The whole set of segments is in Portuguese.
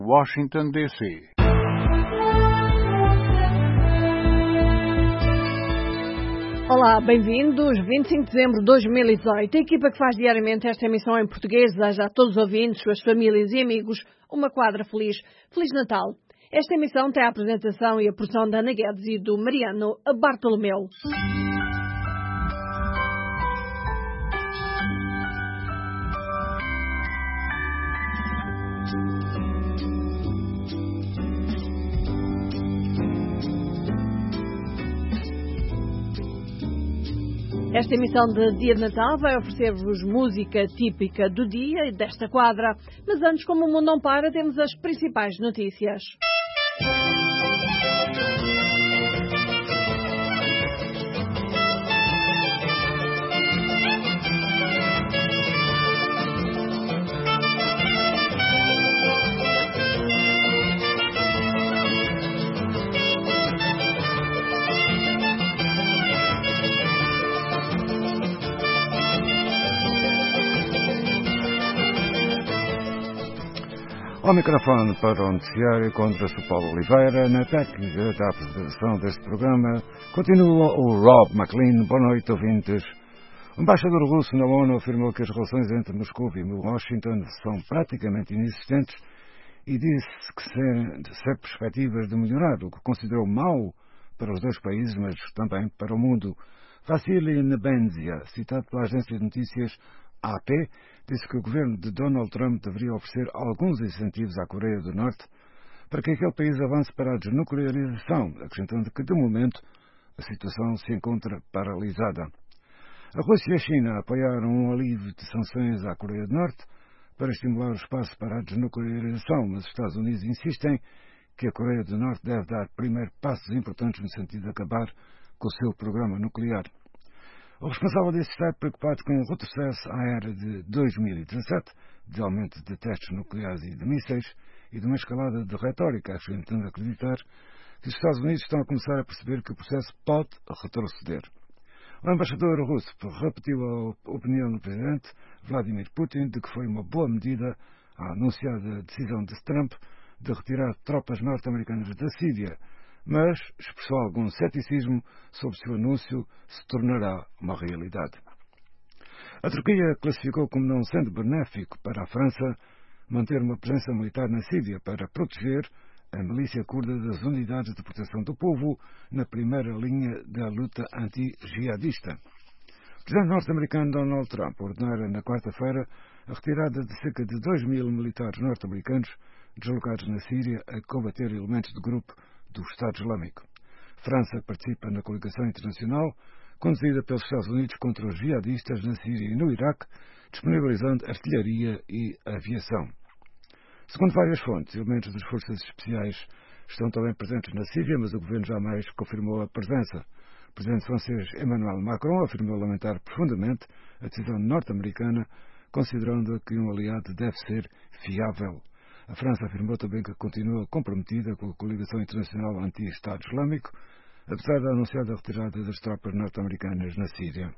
Washington, D.C. Olá, bem-vindos. 25 de dezembro de 2018. A equipa que faz diariamente esta emissão em português deseja a todos os ouvintes, suas famílias e amigos uma quadra feliz. Feliz Natal. Esta emissão tem a apresentação e a produção da Ana Guedes e do Mariano Bartolomeu. Esta emissão de Dia de Natal vai oferecer-vos música típica do dia e desta quadra. Mas antes, como o mundo não para, temos as principais notícias. Ao microfone para o noticiário, encontra-se o Paulo Oliveira. Na técnica da apresentação deste programa continua o Rob McLean. Boa noite, ouvintes. O embaixador russo na ONU afirmou que as relações entre Moscou e Washington são praticamente inexistentes e disse que sem perspectivas de melhorar, o que considerou mau para os dois países, mas também para o mundo. Vassily Nebenzia, citado pela agência de notícias AP, disse que o governo de Donald Trump deveria oferecer alguns incentivos à Coreia do Norte para que aquele país avance para a desnuclearização, acrescentando que, de momento, a situação se encontra paralisada. A Rússia e a China apoiaram um alívio de sanções à Coreia do Norte para estimular o espaço para a desnuclearização, mas os Estados Unidos insistem que a Coreia do Norte deve dar primeiro passos importantes no sentido de acabar com o seu programa nuclear. O responsável disse estar preocupado com o retrocesso à era de 2017, de aumento de testes nucleares e de mísseis, e de uma escalada de retórica, acrescentando acreditar que os Estados Unidos estão a começar a perceber que o processo pode retroceder. O embaixador russo repetiu a opinião do presidente Vladimir Putin de que foi uma boa medida a anunciada decisão de Trump de retirar tropas norte-americanas da Síria, mas expressou algum ceticismo sobre se o anúncio se tornará uma realidade. A Turquia classificou como não sendo benéfico para a França manter uma presença militar na Síria para proteger a milícia curda das unidades de proteção do povo na primeira linha da luta anti-jihadista. O presidente norte-americano Donald Trump ordenara na quarta-feira a retirada de cerca de 2.000 militares norte-americanos deslocados na Síria a combater elementos do grupo do Estado Islâmico. França participa na coligação internacional conduzida pelos Estados Unidos contra os jihadistas na Síria e no Iraque, disponibilizando artilharia e aviação. Segundo várias fontes, elementos das forças especiais estão também presentes na Síria, mas o governo jamais confirmou a presença. O presidente francês Emmanuel Macron afirmou lamentar profundamente a decisão norte-americana, considerando que um aliado deve ser fiável. A França afirmou também que continua comprometida com a coligação internacional anti-Estado Islâmico, apesar da anunciada retirada das tropas norte-americanas na Síria.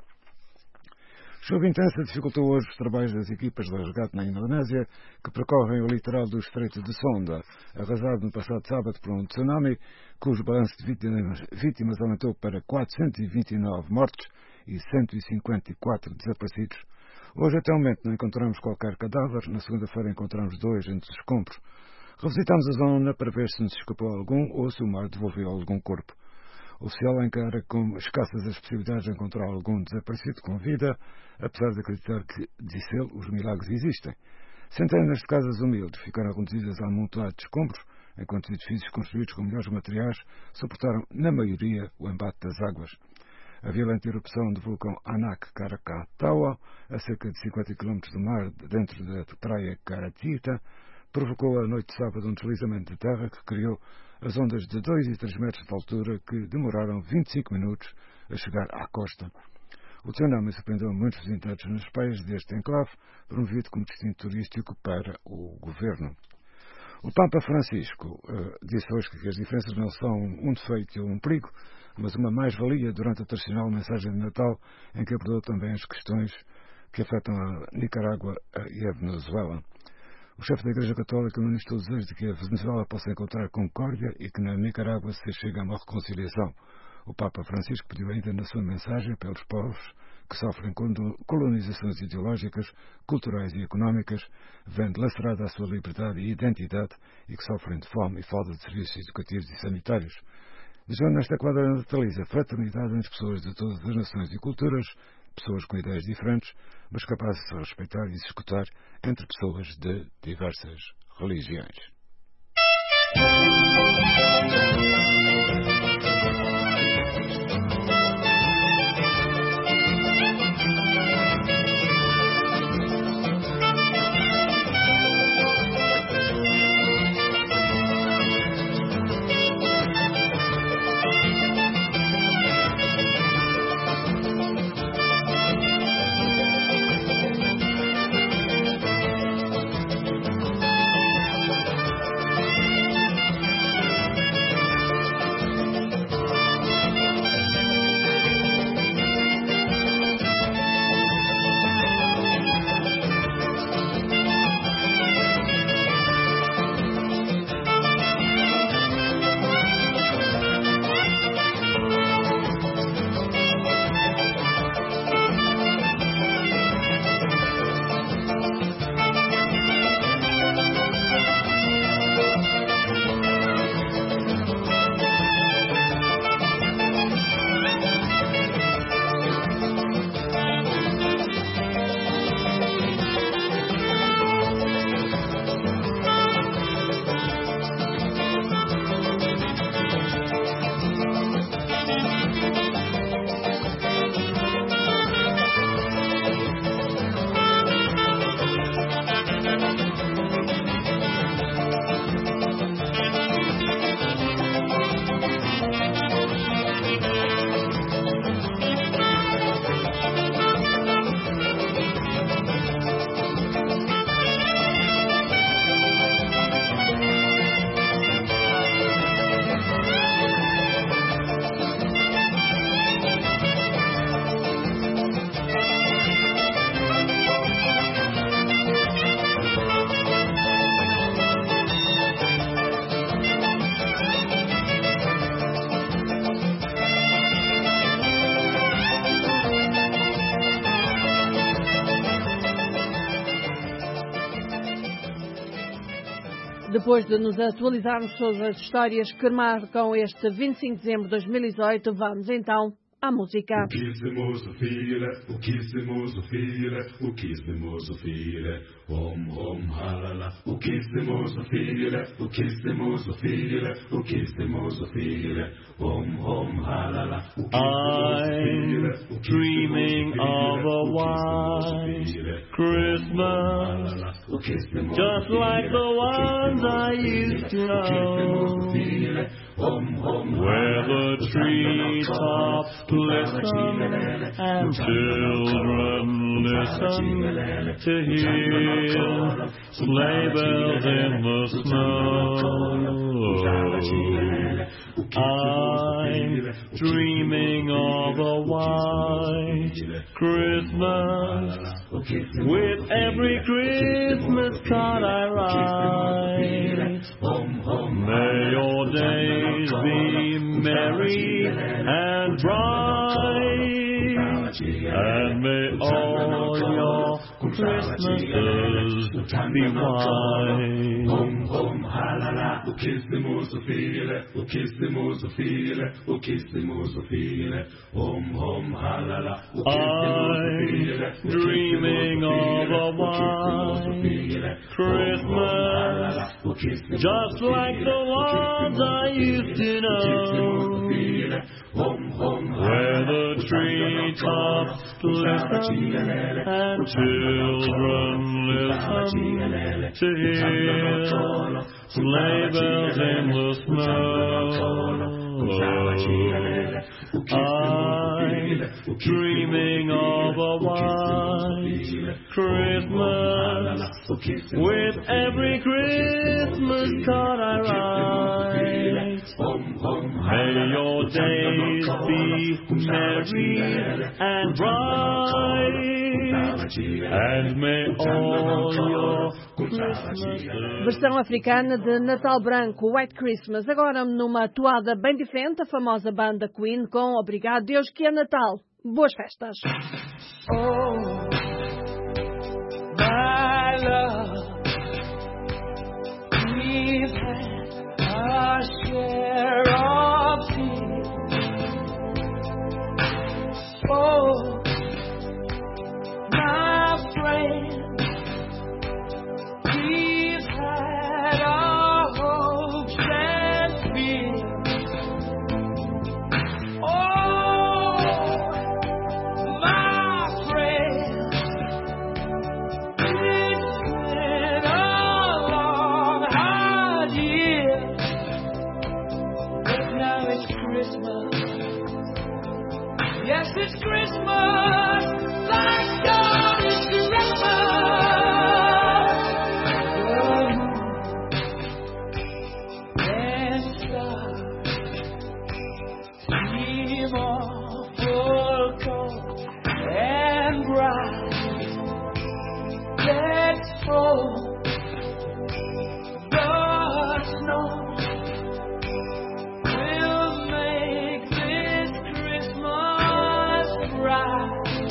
Chuva intensa dificultou hoje os trabalhos das equipas de resgate na Indonésia, que percorrem o litoral do Estreito de Sonda, arrasado no passado sábado por um tsunami, cujo balanço de vítimas aumentou para 429 mortos e 154 desaparecidos. Hoje, até o momento, não encontramos qualquer cadáver. Na segunda-feira encontramos 2 entre os escombros. Revisitamos a zona para ver se nos escapou algum ou se o mar devolveu algum corpo. O oficial encara como escassas as possibilidades de encontrar algum desaparecido com vida, apesar de acreditar que, disse ele, os milagres existem. Centenas de casas humildes ficaram reduzidas a amontoados de escombros, enquanto os edifícios construídos com melhores materiais suportaram, na maioria, o embate das águas. A violenta erupção do vulcão Anak Krakatoa, a cerca de 50 km do mar, dentro da praia Karatita, provocou a noite de sábado um deslizamento de terra que criou as ondas de 2 e 3 metros de altura que demoraram 25 minutos a chegar à costa. O tsunami surpreendeu muitos visitantes nas praias deste enclave, promovido como destino turístico para o governo. O Papa Francisco disse hoje que as diferenças não são um defeito ou um perigo, mas uma mais-valia durante a tradicional mensagem de Natal, em que abordou também as questões que afetam a Nicarágua e a Venezuela. O chefe da Igreja Católica manifestou o desejo de que a Venezuela possa encontrar concórdia e que na Nicarágua se chegue a uma reconciliação. O Papa Francisco pediu ainda na sua mensagem pelos povos que sofrem colonizações ideológicas, culturais e económicas, vendo lacerada a sua liberdade e identidade e que sofrem de fome e falta de serviços educativos e sanitários. Desejando nesta quadra nataliza fraternidade entre pessoas de todas as nações e culturas, pessoas com ideias diferentes, mas capazes de se respeitar e se escutar entre pessoas de diversas religiões. Depois de nos atualizarmos sobre as histórias que marcam este 25 de dezembro de 2018, vamos então à música. O que I'm dreaming of a white Christmas, just like the ones I used to know, where the treetops glisten and children listen to hear sleigh bells in the snow. I'm dreaming of a white Christmas, with every Christmas card I write. May your days be merry and bright, and may all your Christmases be white. O kiss the mozofile, o kiss the mozofile, o kiss the mozofile, halala. I'm dreaming of a white Christmas, just like the ones I used to know, where the treetops glisten and children listen to hear sleigh bells in the snow. I'm dreaming of a white Christmas, with every Christmas card I write. May your days be merry and bright, and may all your Christmases. Versão africana de Natal Branco, White Christmas, agora numa toada bem diferente, a famosa banda Queen com Obrigado Deus que é Natal. Boas festas! Oh, my love, we've had our share of tears. Oh, my friend, we've had our hopes and fears. Oh, my friend, it's been a long, hard year, but now it's Christmas. Yes, it's Christmas. Thank God it's Christmas. And stars seem awful cold and bright. Let's hope the snow will make this Christmas bright.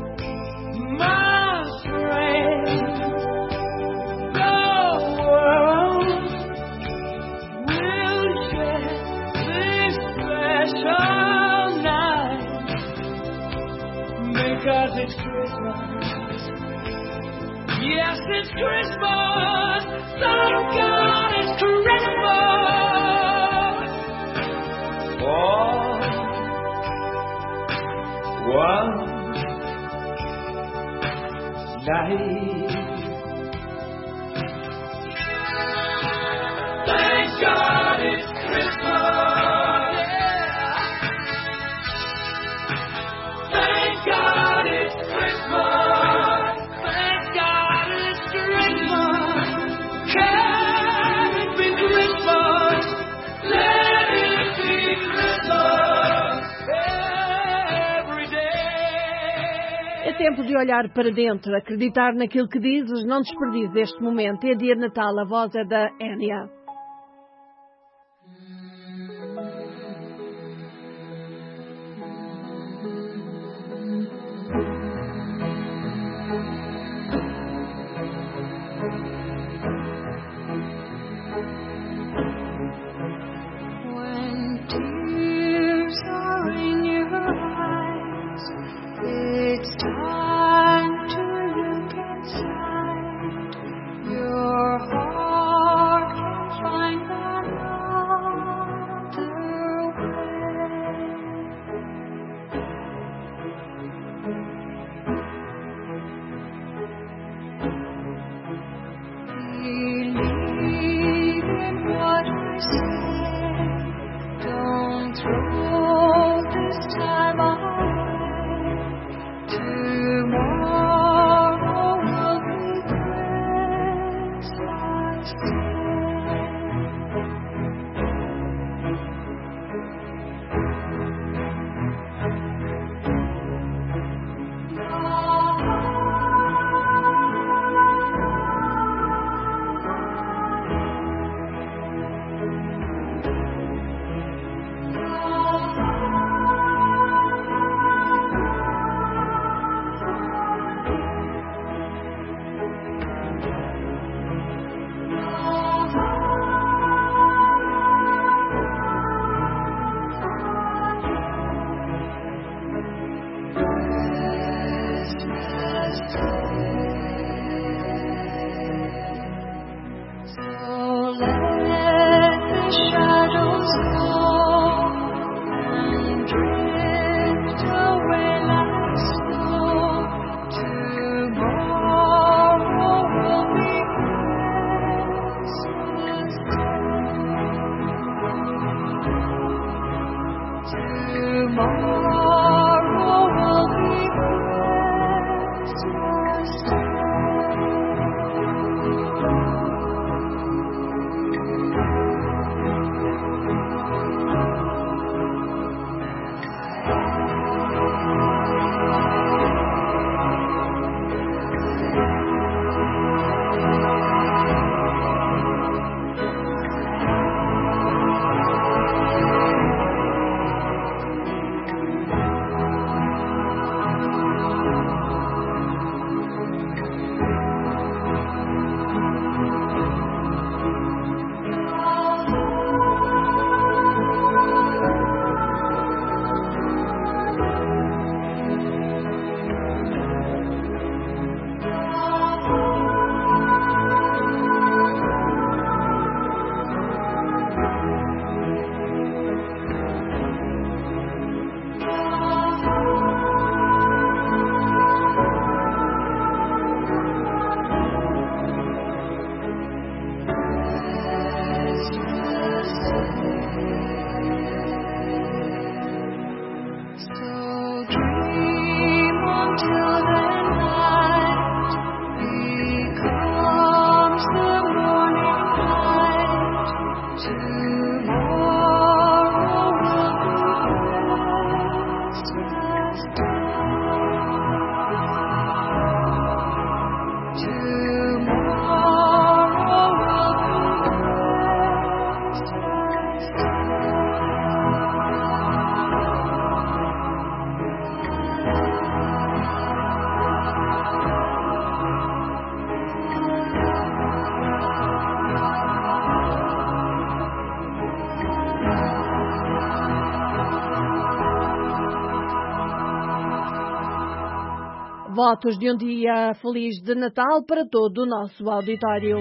My friend, the world will share this special night because it's Christmas. Yes, it's Christmas. Thank God it's Christmas. For one night. Thank God it's Christmas. Yeah. Thank God it's Christmas. Thank God it's Christmas. Can it be Christmas? Let it be Christmas every day. É tempo de olhar para dentro, acreditar naquilo que dizes, não desperdices este momento. É dia de Natal, a voz é da Enya. When tears are in your eyes, it's time to look inside. Your heart can find another Believe in what I say. Don't throw this time away. Tomorrow will be Christmas Votos de um dia feliz de Natal para todo o nosso auditório.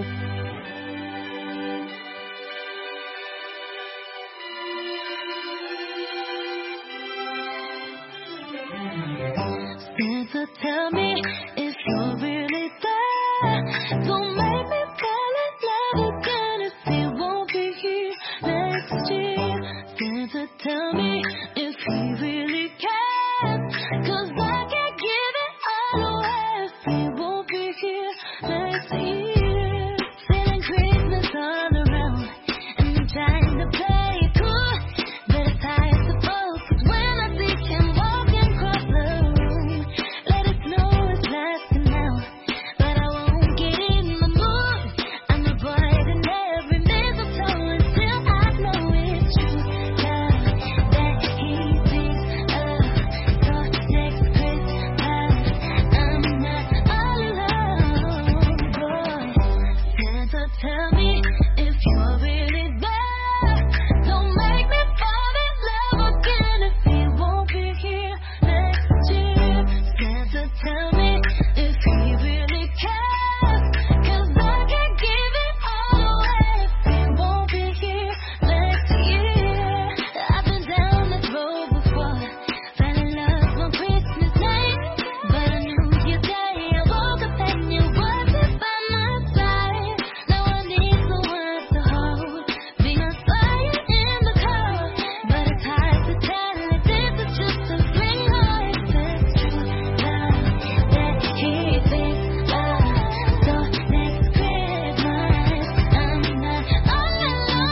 Santa, tell me if you're really there. Don't make me fall in love again if you won't be here next year. Santa, tell me if he really cares, 'cause I can't give it all away if he won't be here next year. Feeling Christmas all around and I'm trying to play it cool, but it's hard to focus when I see him walking across the room. Let it know it's lasting now, but I won't get in the mood. I'm avoiding every mistletoe until I know it's true love that he thinks of. So next Christmas I'm not all alone, boy. Santa, tell me if you're really there. Don't make me fall in love again if he won't be here next year. Santa, tell me if he really cares, 'cause I can't give it all away if he won't be here next year. I've been down this road before, fell in love on Christmas night, but I knew you day. I woke up and you wasn't by my side. Now I need someone to hold, be my fire in the cold, but it's hard to tell if this is just a dream or if it's true love that he thinks of. So next Christmas I'm not all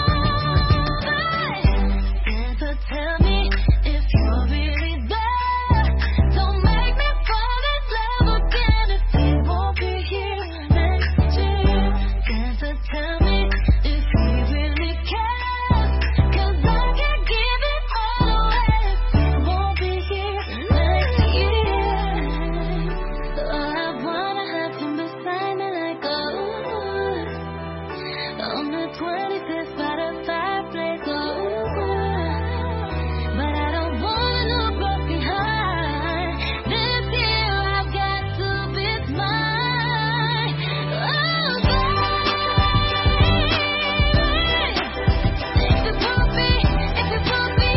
alone, boy. Santa, tell me if you're really there. Don't make me fall in love again if he won't be here next year. Santa, tell me if he really cares, 'cause I can't give it all away if he won't be here next year. Oh, I wanna have him beside me like on the 25th by the fireplace, but I don't want no broken heart. This year I've got to be mine. Oh, if you put me here, tell me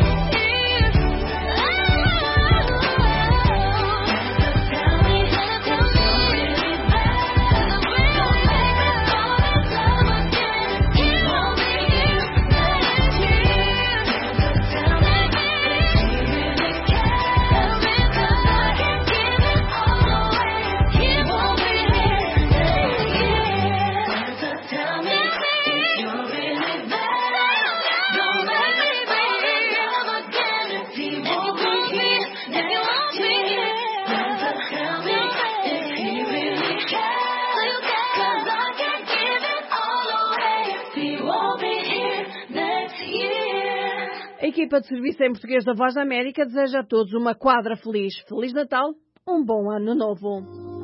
A equipa de serviço em português da Voz da América deseja a todos uma quadra feliz. Feliz Natal, um bom ano novo.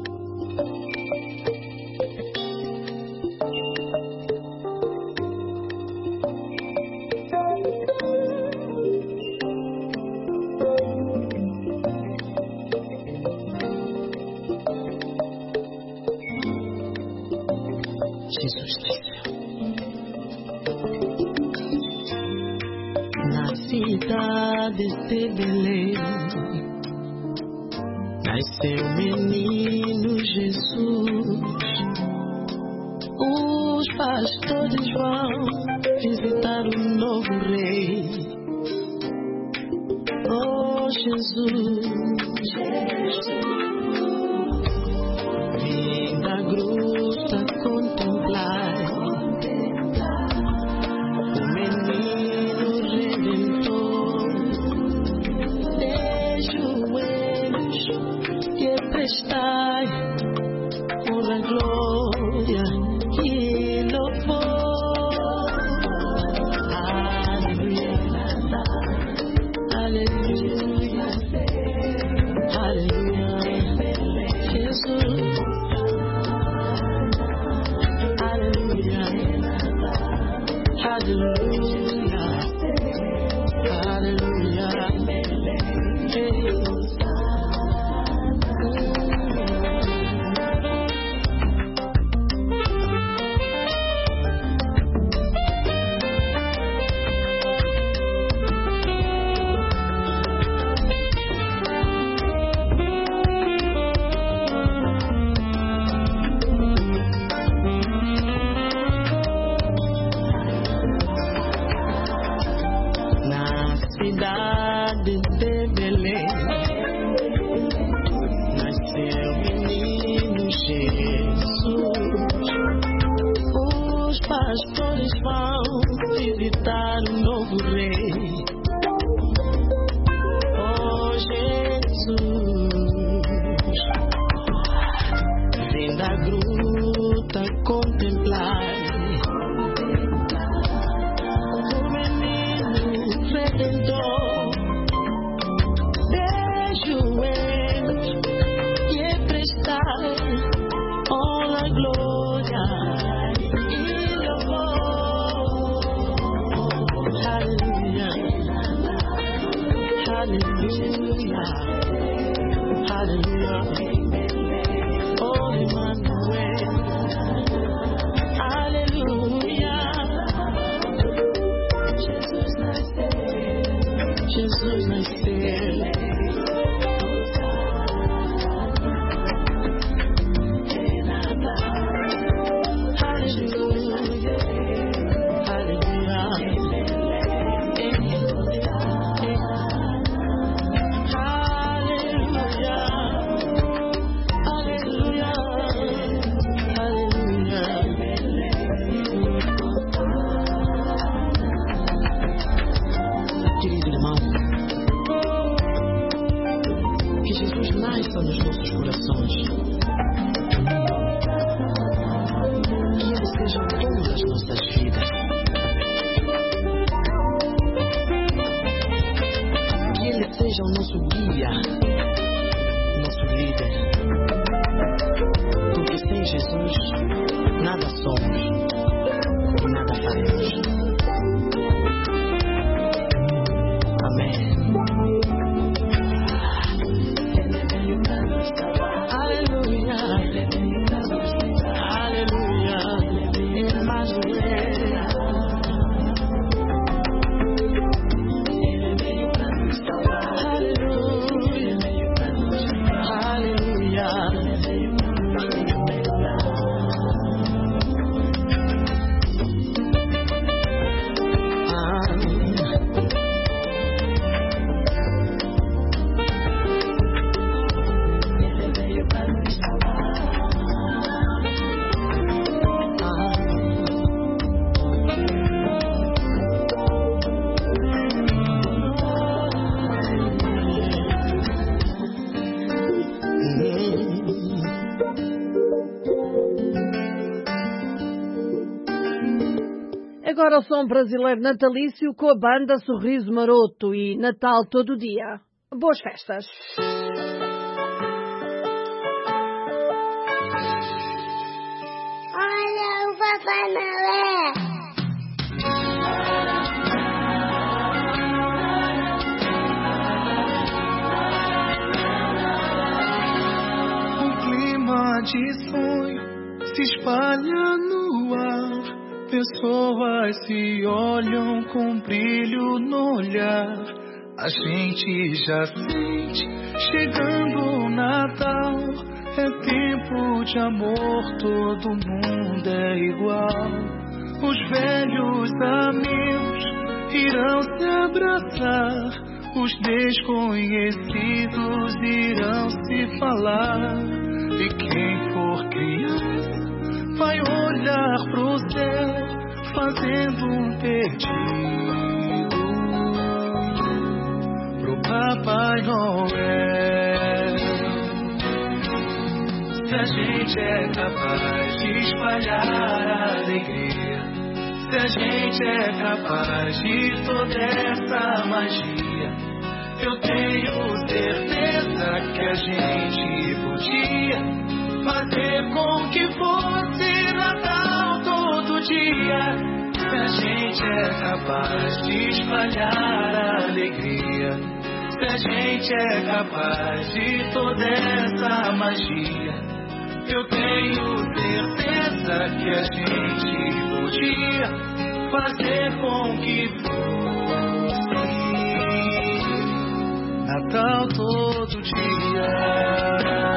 Jesus desceu na cidade de Belém, nasceu o menino Jesus. Os pastores vão visitar o novo rei. Oh Jesus, vim da gruta contemplar o menino redentor. De joelhos e prestai honra, glória e louvor. Aleluia, aleluia, aleluia, Jesus. Aleluia, aleluia, aleluia, Jesus. cidade de Belém nasceu o menino Jesus. Os pastores vão visitar o novo rei. Oh Jesus, vem da gruta contemplar o menino redentor. De joelhos e prestar honra, glória e louvor. Aleluia, aleluia, aleluia. Oh Emmanuel, aleluia. Jesus nasceu, Jesus nasceu. Nos nossos corações, que Ele seja o dono das nossas vidas, que Ele seja o nosso guia, nosso líder, porque sem Jesus nada somos e nada faremos. Amém. Agora o som brasileiro natalício com a banda Sorriso Maroto e Natal todo dia. Boas festas! Olha o Papai Noel! Um clima de sonho se espalha no ar. Pessoas se olham com brilho no olhar. A gente já sente chegando o Natal. É tempo de amor, todo mundo é igual. Os velhos amigos irão se abraçar. Os desconhecidos irão se falar. E quem for criança vai olhar pro céu, fazendo um pedido pro Papai Noel. Se a gente é capaz de espalhar a alegria, se a gente é capaz de toda essa magia, eu tenho certeza que a gente podia fazer com que fosse Natal todo dia. Se a gente é capaz de espalhar a alegria, se a gente é capaz de toda essa magia, eu tenho certeza que a gente podia fazer com que fosse Natal todo dia.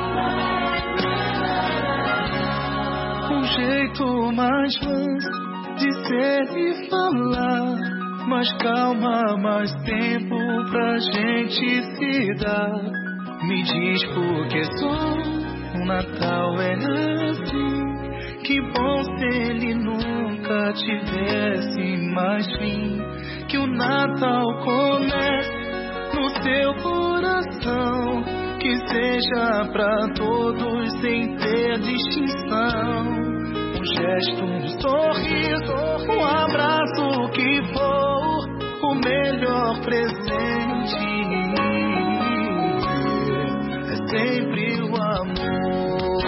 Mais manso dizer e falar. Mais calma, mais tempo pra gente se dar. Me diz por que só o Natal é assim. Que bom se ele nunca tivesse mais fim. Que o Natal comece no teu coração. Que seja pra todos sem ter distinção. Um gesto, um sorriso, um abraço, o que for, o melhor presente é sempre o amor.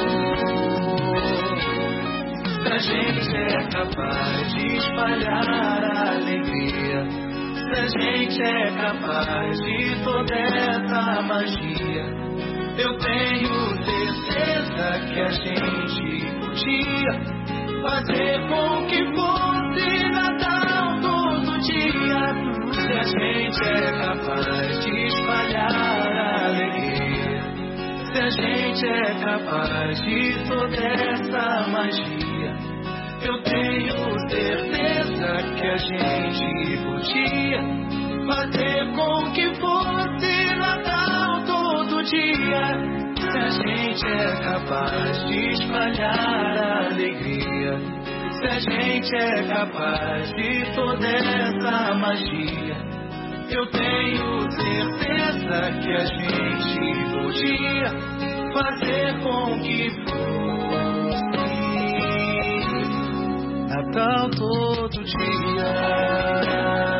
Se a gente é capaz de espalhar a alegria, se a gente é capaz de toda essa magia, eu tenho certeza que a gente podia fazer com que fosse Natal todo dia. Se a gente é capaz de espalhar a alegria, se a gente é capaz de toda essa magia, eu tenho certeza que a gente podia fazer com que fosse Natal todo dia. Se a gente é capaz de espalhar a alegria, se a gente é capaz de toda essa magia, eu tenho certeza que a gente podia fazer com que fosse Natal todo dia.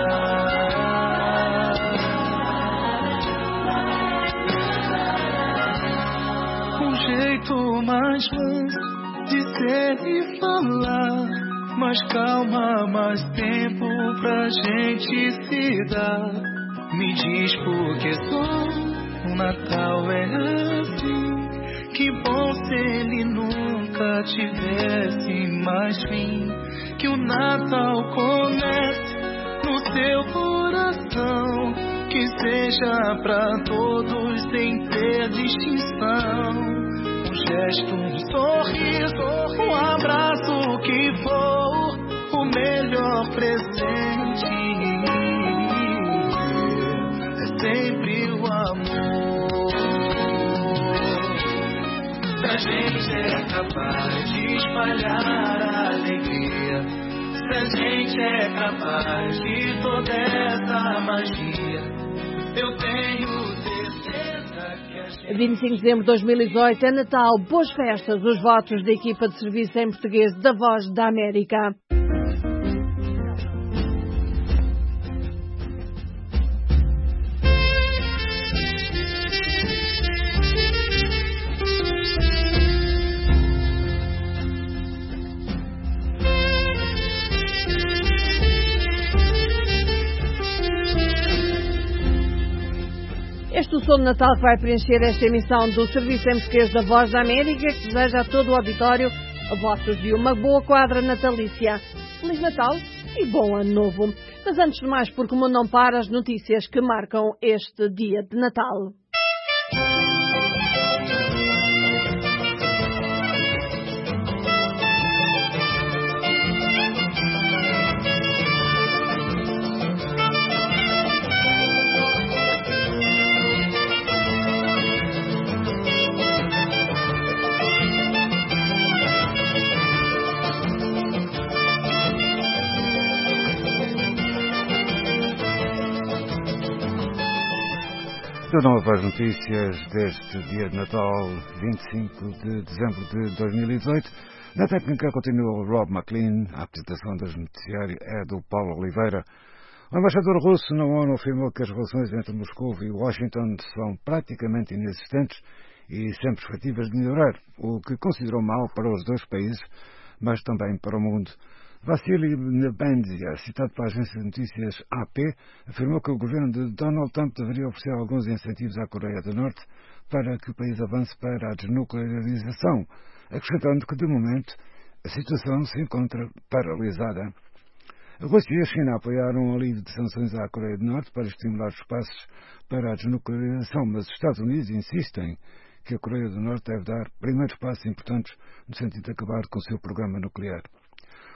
Mais fácil de ser e falar. Mais calma, mais tempo pra gente se dar. Me diz por que só o Natal é assim. Que bom se ele nunca tivesse mais fim. Que o Natal comece no teu coração. Que seja pra todos sem ter distinção. Um gesto, um sorriso, um abraço, o que for, o melhor presente é sempre o amor. Se a gente é capaz de espalhar a alegria, se a gente é capaz de toda essa magia, eu tenho 25 de dezembro de 2018 é Natal. Boas festas. Os votos da equipa de serviço em português da Voz da América. Este é o som de Natal que vai preencher esta emissão do Serviço em Português da Voz da América, que deseja a todo o auditório votos de uma boa quadra natalícia. Feliz Natal e bom Ano Novo. Mas antes de mais, porque o mundo não para, as notícias que marcam este dia de Natal. De novo as notícias deste dia de Natal, 25 de dezembro de 2018. Na técnica continua o Rob McLean, a apresentação dos noticiários é do Paulo Oliveira. O embaixador russo na ONU afirmou que as relações entre Moscou e Washington são praticamente inexistentes e sem perspectivas de melhorar, o que considerou mal para os dois países, mas também para o mundo. Vassily Nebenzia, citado pela agência de notícias AP, afirmou que o governo de Donald Trump deveria oferecer alguns incentivos à Coreia do Norte para que o país avance para a desnuclearização, acrescentando que, de momento, a situação se encontra paralisada. A Rússia e a China apoiaram um alívio de sanções à Coreia do Norte para estimular os passos para a desnuclearização, mas os Estados Unidos insistem que a Coreia do Norte deve dar primeiros passos importantes no sentido de acabar com o seu programa nuclear.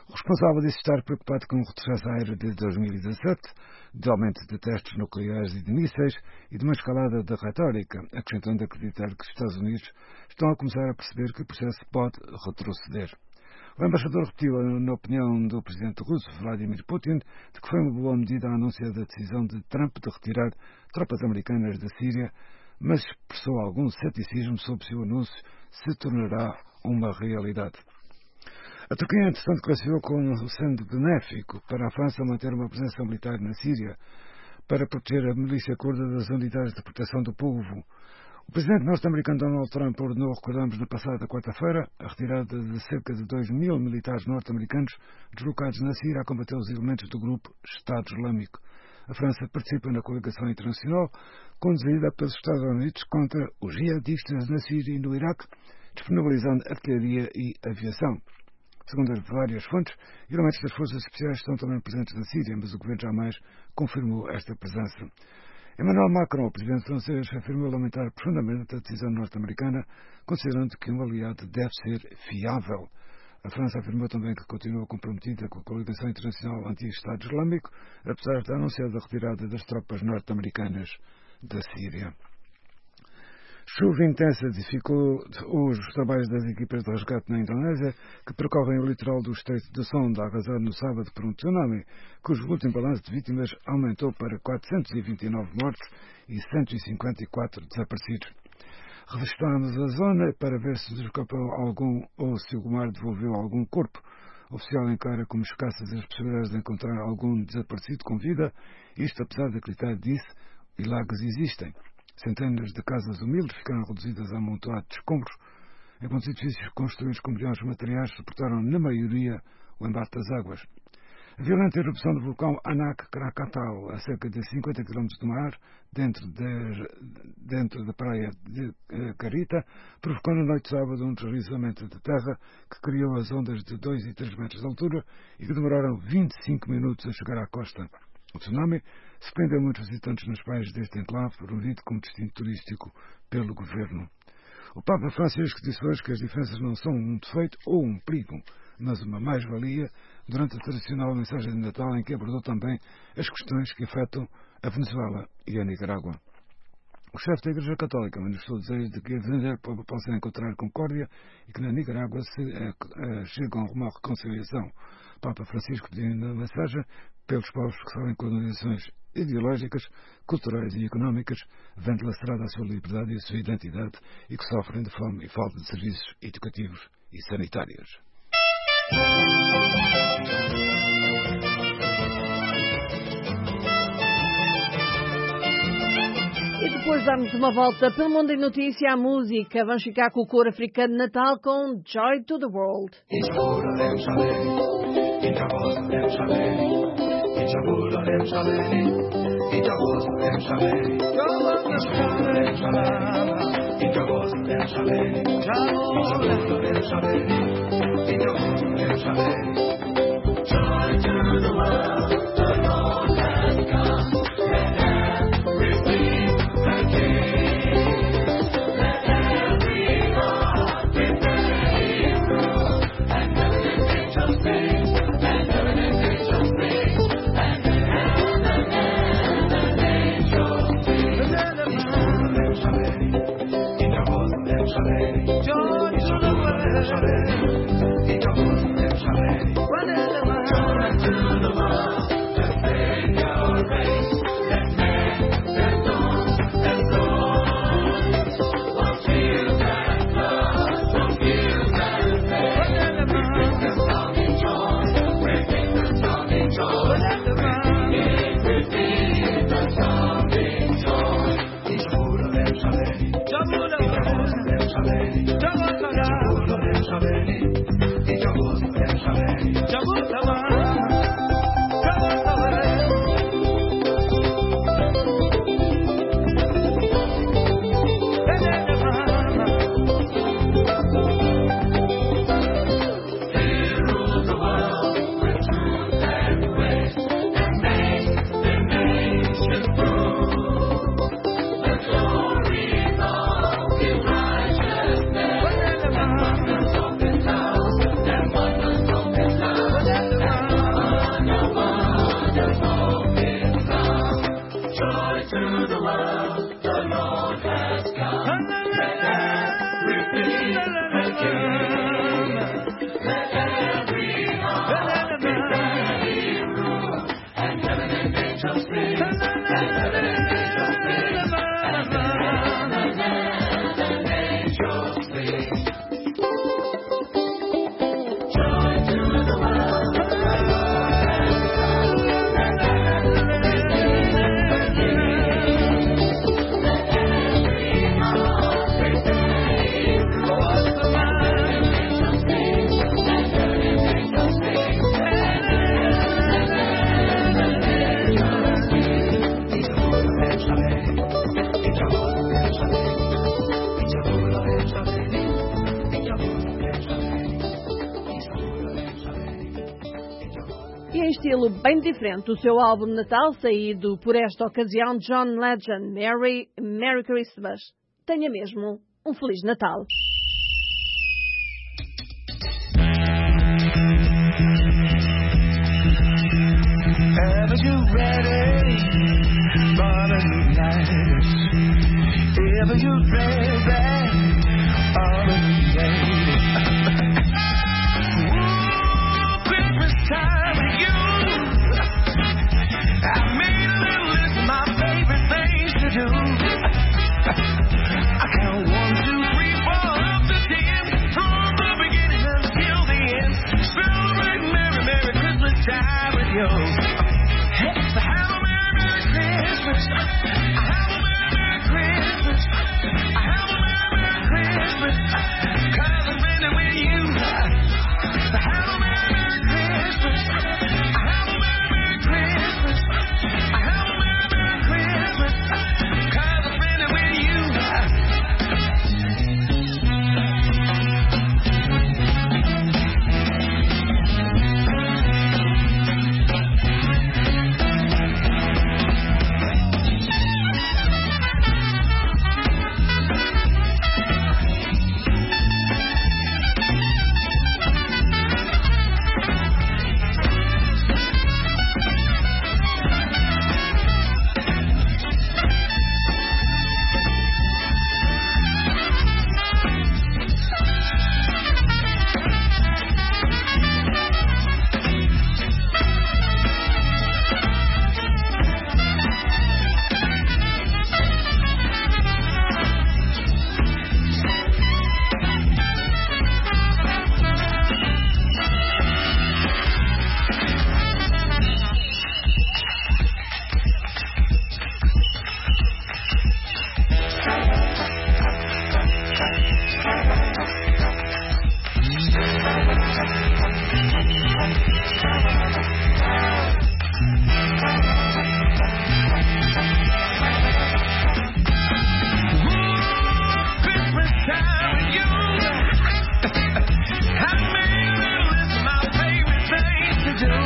O responsável disse estar preocupado com o retrocesso aéreo de 2017, de aumento de testes nucleares e de mísseis e de uma escalada da retórica, acrescentando acreditar que os Estados Unidos estão a começar a perceber que o processo pode retroceder. O embaixador repetiu na opinião do presidente russo, Vladimir Putin, de que foi uma boa medida a anúncio da decisão de Trump de retirar tropas americanas da Síria, mas expressou algum ceticismo sobre se o anúncio se tornará uma realidade. A Turquia, entretanto, classificou como sendo benéfico para a França manter uma presença militar na Síria para proteger a milícia curda das unidades de proteção do povo. O presidente norte-americano Donald Trump ordenou, recordamos, na passada quarta-feira, a retirada de cerca de 2.000 militares norte-americanos deslocados na Síria a combater os elementos do grupo Estado Islâmico. A França participa na coligação internacional conduzida pelos Estados Unidos contra os jihadistas na Síria e no Iraque, disponibilizando artilharia e aviação. Segundo várias fontes, elementos das forças especiais estão também presentes na Síria, mas o governo jamais confirmou esta presença. Emmanuel Macron, o presidente francês, afirmou lamentar profundamente a decisão norte-americana, considerando que um aliado deve ser fiável. A França afirmou também que continua comprometida com a coligação internacional anti-Estado Islâmico, apesar da anunciada retirada das tropas norte-americanas da Síria. Chuva intensa dificultou os trabalhos das equipas de resgate na Indonésia, que percorrem o litoral do estreito de Sonda, arrasado no sábado por um tsunami, cujo último balanço de vítimas aumentou para 429 mortos e 154 desaparecidos. Revistamos a zona para ver se escapou algum ou se o mar devolveu algum corpo. O oficial encara como escassas as possibilidades de encontrar algum desaparecido com vida, isto apesar de acreditar, disse, milagres existem. Centenas de casas humildes ficaram reduzidas a amontoado de escombros, enquanto edifícios construídos com milhões de materiais suportaram, na maioria, o embate das águas. A violenta erupção do vulcão Anak Krakatau, a cerca de 50 km do mar, dentro da praia de Carita, provocou na noite de sábado um deslizamento de terra que criou as ondas de 2 e 3 metros de altura e que demoraram 25 minutos a chegar à costa. O tsunami surpreendeu muitos visitantes nas praias deste enclave, promovido como destino turístico pelo governo. O Papa Francisco disse hoje que as diferenças não são um defeito ou um perigo, mas uma mais-valia, durante a tradicional mensagem de Natal, em que abordou também as questões que afetam a Venezuela e a Nicarágua. O chefe da Igreja Católica manifestou o desejo de que a Venezuela possa encontrar concórdia e que na Nicarágua se chegue a uma reconciliação. O Papa Francisco pediu na mensagem pelos povos que sofrem colonizações ideológicas, culturais e económicas, vendo lacerada a sua liberdade e a sua identidade e que sofrem de fome e falta de serviços educativos e sanitários. E depois de darmos uma volta pelo mundo em notícia à música, vamos ficar com o coro africano de Natal com Joy to the World. Joy to the world. to the world, the Lord has come. Let everything begin. Let every heart be ready room, and heaven and angels sing, and heaven and angels sing, and heaven and angels sing. Joy to the world, the Lord has come. Let everything begin. Let every heart be ready room, and heaven and angels sing, and heaven and angels sing, and heaven and angels E em estilo bem diferente, o seu álbum de Natal, saído por esta ocasião, John Legend, Merry Christmas. Tenha mesmo um Feliz Natal. Ever you ready for the new night? Ever you ready for the new night? Christmas time with you. I made a little list of my favorite things to do. I count 1, 2, 3, 4 up to 10, from the beginning until the end. Celebrate Merry Christmas time with you. So have a Merry Christmas. I have a Merry Christmas. I have a Merry Christmas. 'Cause I'm spending with you. So have a Merry Christmas. I have a Merry Christmas. I have a Merry Christmas. 'Cause I'm spending with you. Christmas time with you. I made a little list of my favorite things to do.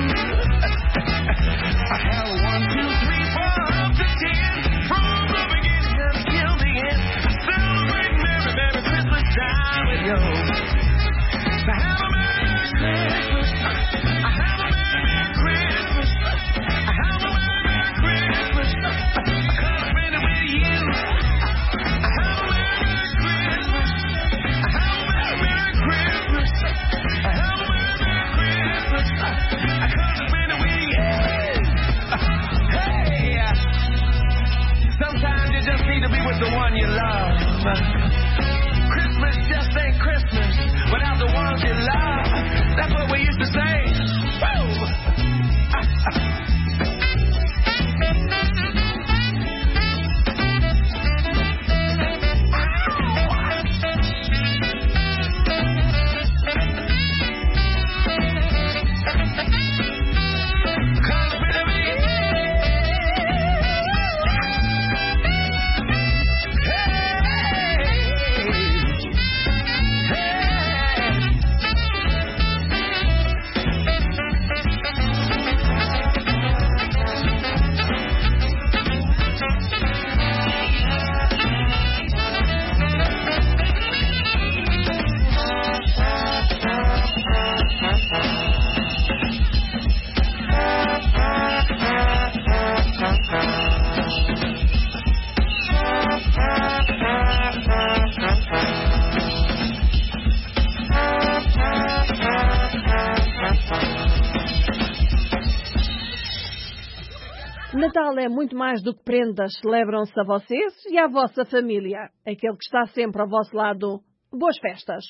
I have 1, 2, 3, 4 up to 10, from the beginning until the end. Celebrate Merry Christmas time with you. So have a Merry Christmas. I have a Merry Christmas. I have a Merry Christmas. 'Cause I'm spending with you. I have a Merry Christmas. I have a Merry Christmas. I have a Merry Christmas. 'Cause I'm spending with you. Hey, sometimes you just need to be with the one you love. Christmas just ain't Christmas without the ones you love. That's what we used to say. Woo! Natal é muito mais do que prendas. Celebram-se a vocês e à vossa família. Aquele que está sempre ao vosso lado. Boas festas!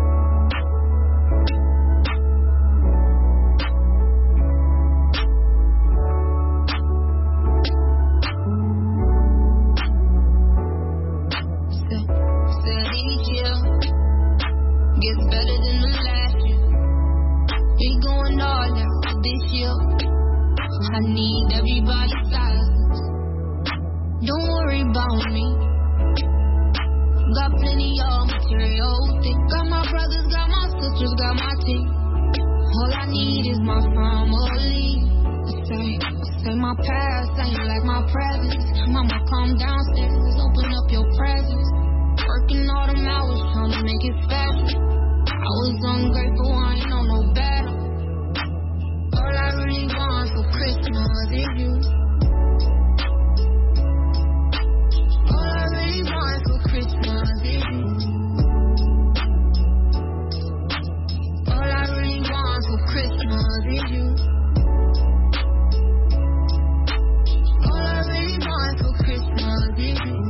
Said each year gets better than the last year. We going all out this year. I need everybody's silence. Don't worry about me. Got plenty of material. Got my brothers, got my sisters, got my team. All I need is my family. I say my past ain't like my present. Mama, come downstairs, open up your presents. Working all them hours, trying to make it special. I was ungrateful, I ain't know no better. All I really want for Christmas is you. All I really want for Christmas is you. All I really want for Christmas is you. All I really want for Christmas is you.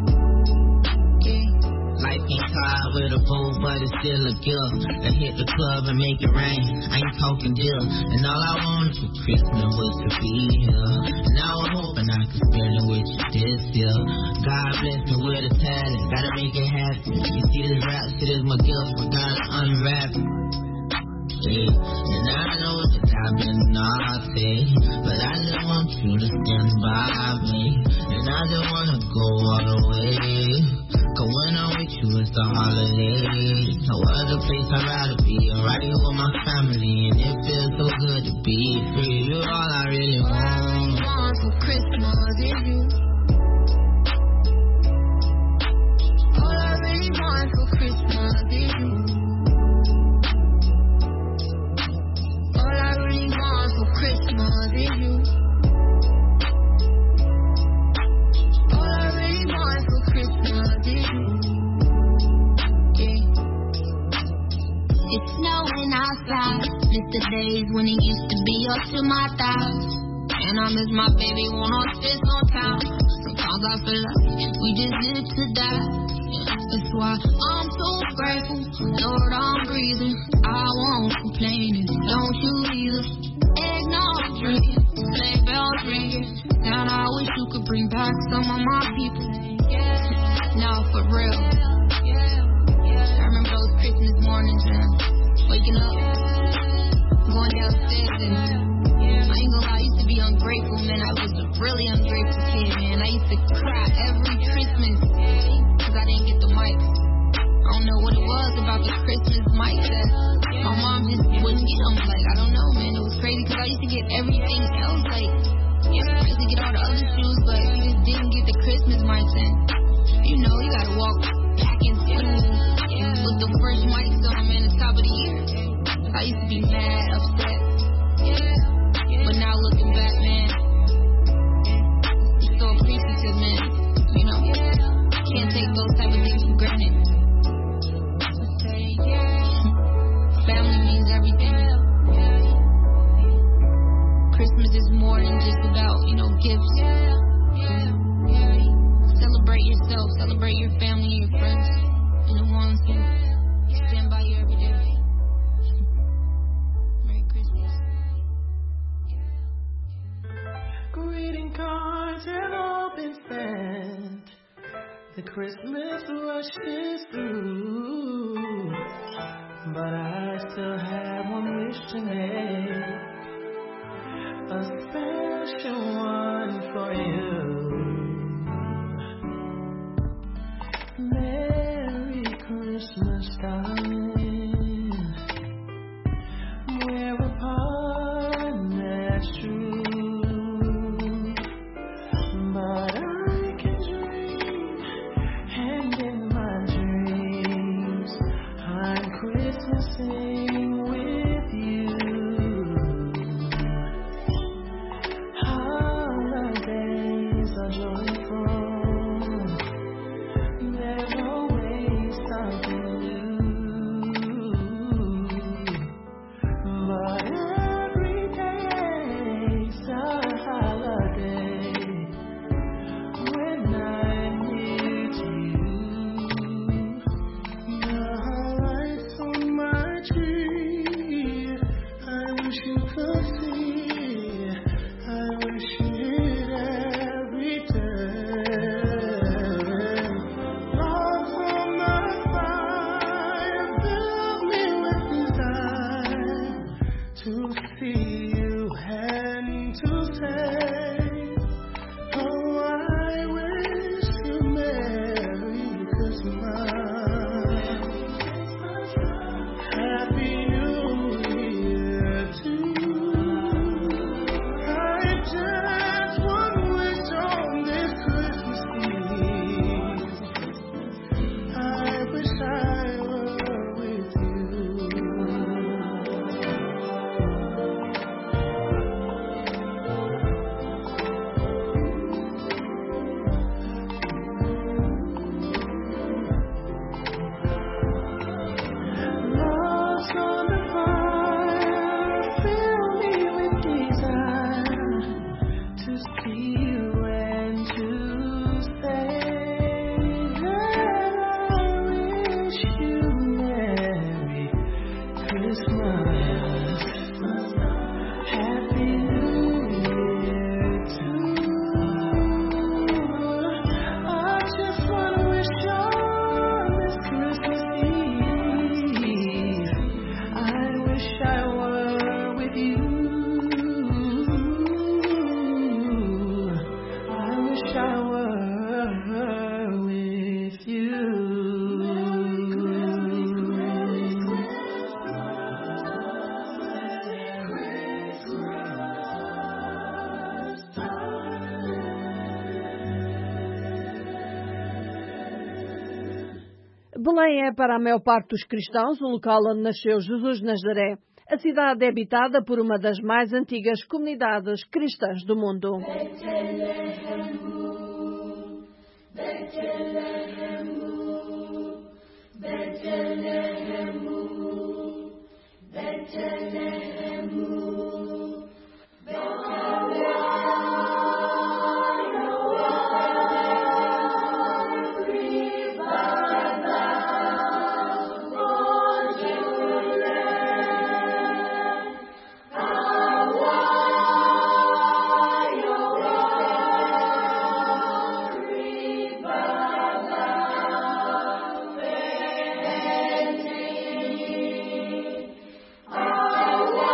Life ain't hard with a boat, but it's still a gift. I hit the club and make it rain. I ain't talking deal. And all I wanted for Christmas was to be here. Now I'm hoping I can spend it with you this year. God bless me with a talent, gotta make it happen. You see this rap shit is my gift, I gotta unwrap it. Yeah. And I know that I've been naughty, but I just want you to stand by me. And I just wanna go all the way. Cause when I'm with you, it's the holidays. No other place I'd rather be. I'm right here with my family, and it feels so good to be free. You're all I really want. All I really want for Christmas is you. All I really want for Christmas is you. All I really want for Christmas is you. All I really want for Christmas is you. It's snowing outside. Miss the days when it used to be up to my thighs. And I miss my baby when I'm fist on town. Sometimes I feel like we just live to die. That's why I'm so grateful. Lord, I'm breathing. I won't complain. Don't you either. Eggnog drinking, sleigh bells ringing. And I wish you could bring back some of my people. Now for real. I remember those Christmas mornings and waking up, going downstairs, and I ain't gonna lie, I used to be ungrateful, man. I was a really ungrateful kid, man. I used to cry every Christmas because I didn't get the mic. I don't know what it was about the Christmas mic that my mom just wouldn't get them. Like, I don't know, man. It was crazy because I used to get everything else. Like, I used to get all the other shoes, but we just didn't get the Christmas mics. And you know, you gotta walk back and forth with the first mics on, man, the top of the year. I used to be mad, upset. But now looking back, man, I'm so appreciative, man. You know, can't take those type of things for granted. Family means everything. Christmas is more than just about, you know, gifts. Celebrate yourself, celebrate your family, your friends, and the ones who stand by you every day. Merry Christmas. Greeting cards have all been sent. The Christmas rush is through. But I still have one wish to make. A special one for you. Merry Christmas, darling. We're apart, that's true. But I can dream, and in my dreams, I'm Christmasing with you. Holidays are joyful. There's always something new. But every day's a holiday. see you and to say, oh, I wish you Merry Christmas, Happy New Year too. I just want to wish on this Christmas Eve, I wish I were with you. Lost on the fire, fill me with desire to see you and to say that I wish you Merry Christmas, Happy New Year too. I just want to wish on this Christmas Eve, I wish I were with you. I wish I were with you. Belém é, para a maior parte dos cristãos, o local onde nasceu Jesus de Nazaré. A cidade é habitada por uma das mais antigas comunidades cristãs do mundo. Oh,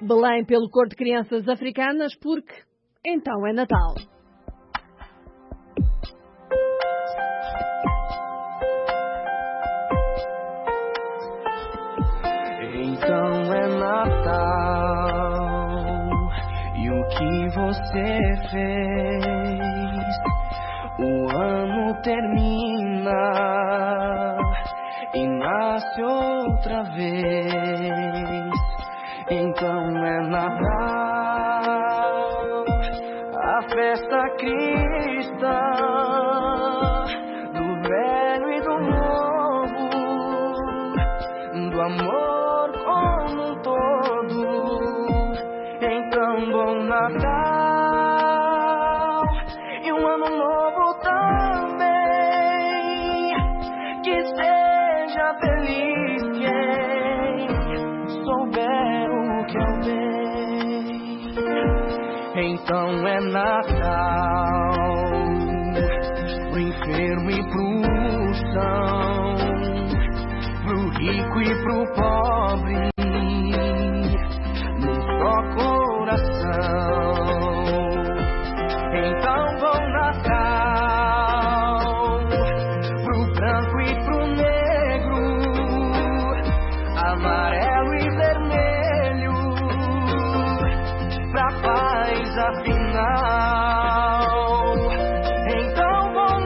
Belém pelo cor de crianças africanas, porque então é Natal. Então é Natal, e o que você fez? O ano termina e nasce outra vez. Então é Natal, a festa cristã, do velho e do novo, do amor como um todo. Então bom Natal e um ano novo também, que seja feliz quem souber o que é o bem. Então é Natal pro enfermo e pro são, pro rico e pro pobre, num só coração. Então bom Natal pro branco e pro negro, amarelo e vermelho, pra paz afinal. Então bom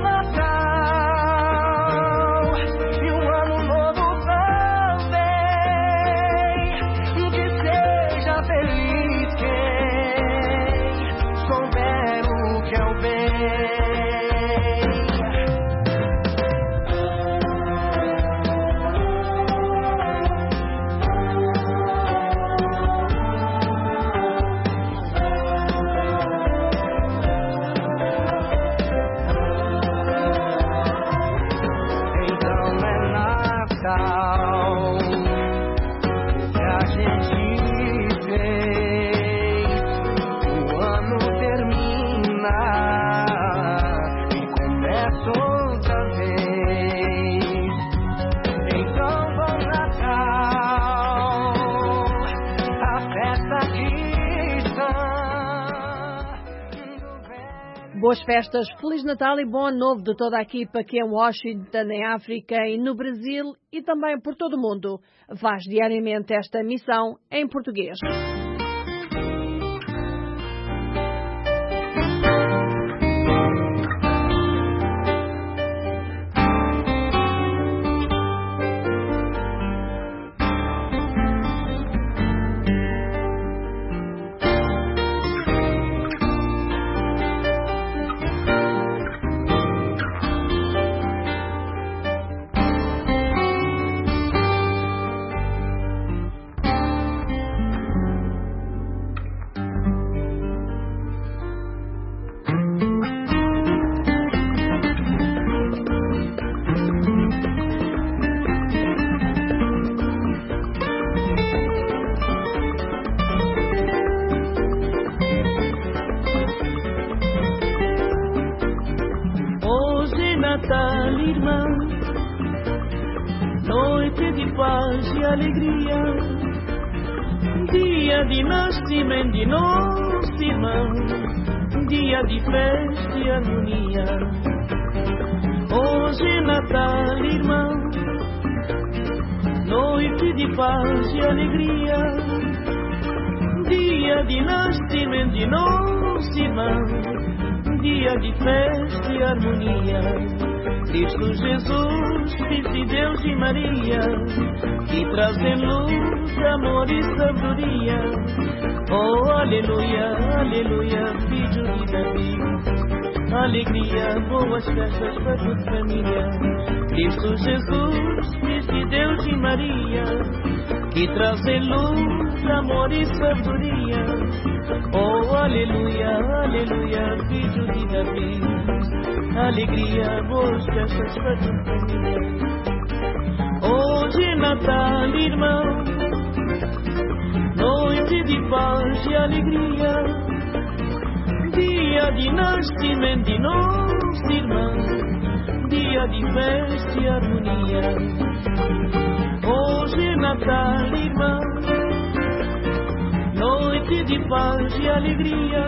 Natal e um ano novo também, que seja feliz quem souber o que é o bem. Que a gente fez, o ano termina e começa outra vez. Então bom Natal, a festa cristã. Boas festas, Feliz Natal e bom ano novo de toda a equipa aqui em Washington, em África e no Brasil e também por todo o mundo. Faz diariamente esta missão em português. Natal, irmão, noite de paz e alegria, dia de nascimento de nosso irmão, dia de festa e harmonia. Hoje é Natal, irmão, noite de paz e alegria, dia de nascimento de nosso irmão, dia de festa e harmonia. Cristo Jesus, Filho de Deus e Maria, que trazem luz, amor e sabedoria. Oh, aleluia, aleluia, filho de Davi. Alegria, boas festas para toda família. Cristo Jesus, Filho de Deus e Maria, que trazem luz, amor e sabedoria. Oh, aleluia, aleluia, filho de Davi. Alegria, boas festas para toda família. Hoje é Natal, irmão, noite de paz e alegria, dia de nascimento de nosso irmão, dia de festa e harmonia. Hoje é Natal, irmão, noite de paz e alegria,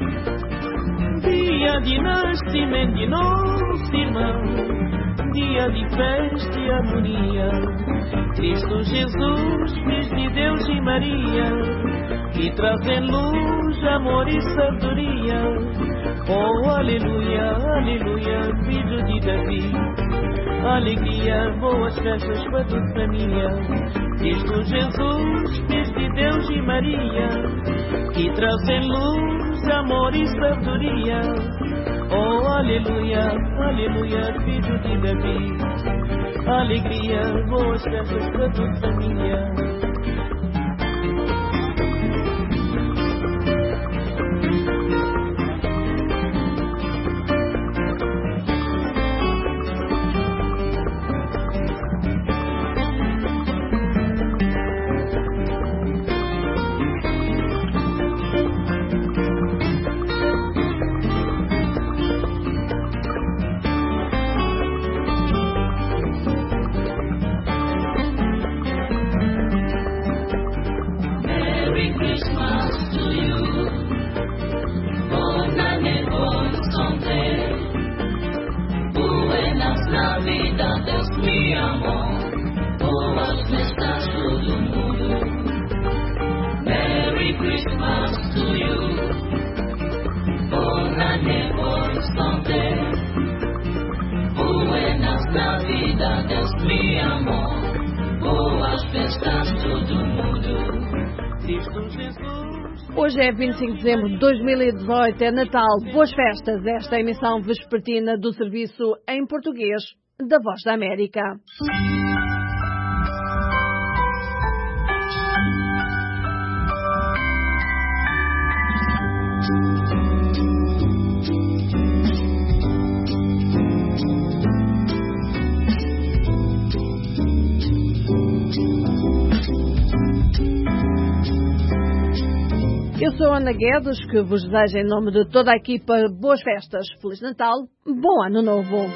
dia de nascimento de nosso irmão, dia de festa e harmonia. Cristo Jesus, Filho de Deus e Maria, que trazem luz, amor e sabedoria. Oh, aleluia, aleluia, filho de Davi, alegria, boas festas para toda a família. Cristo Jesus, Filho de Deus e Maria, que trazem luz, amor e sabedoria. Oh, aleluia, aleluia, filho de Davi, alegria, boas festas para toda a família. Hoje é 25 de dezembro de 2018, é Natal. Boas festas. Esta é a emissão vespertina do serviço em português da Voz da América. Eu sou Ana Guedes, que vos desejo em nome de toda a equipa boas festas, Feliz Natal, bom Ano Novo.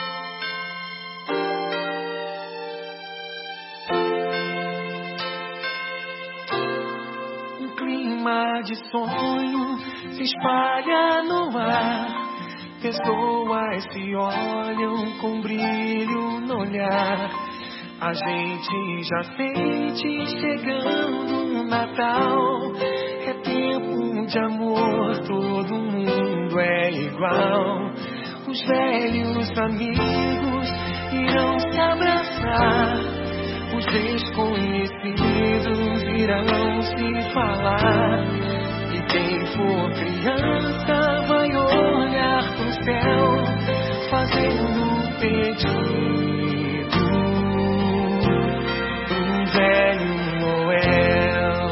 Um clima de sonho se espalha no ar. Pessoas se olham com brilho no olhar. A gente já sente chegando o Natal. É tempo de amor, todo mundo é igual. Os velhos amigos irão se abraçar. Os desconhecidos irão se falar. E quem for criança vai olhar pro céu, fazendo um pedido pro velho Noel.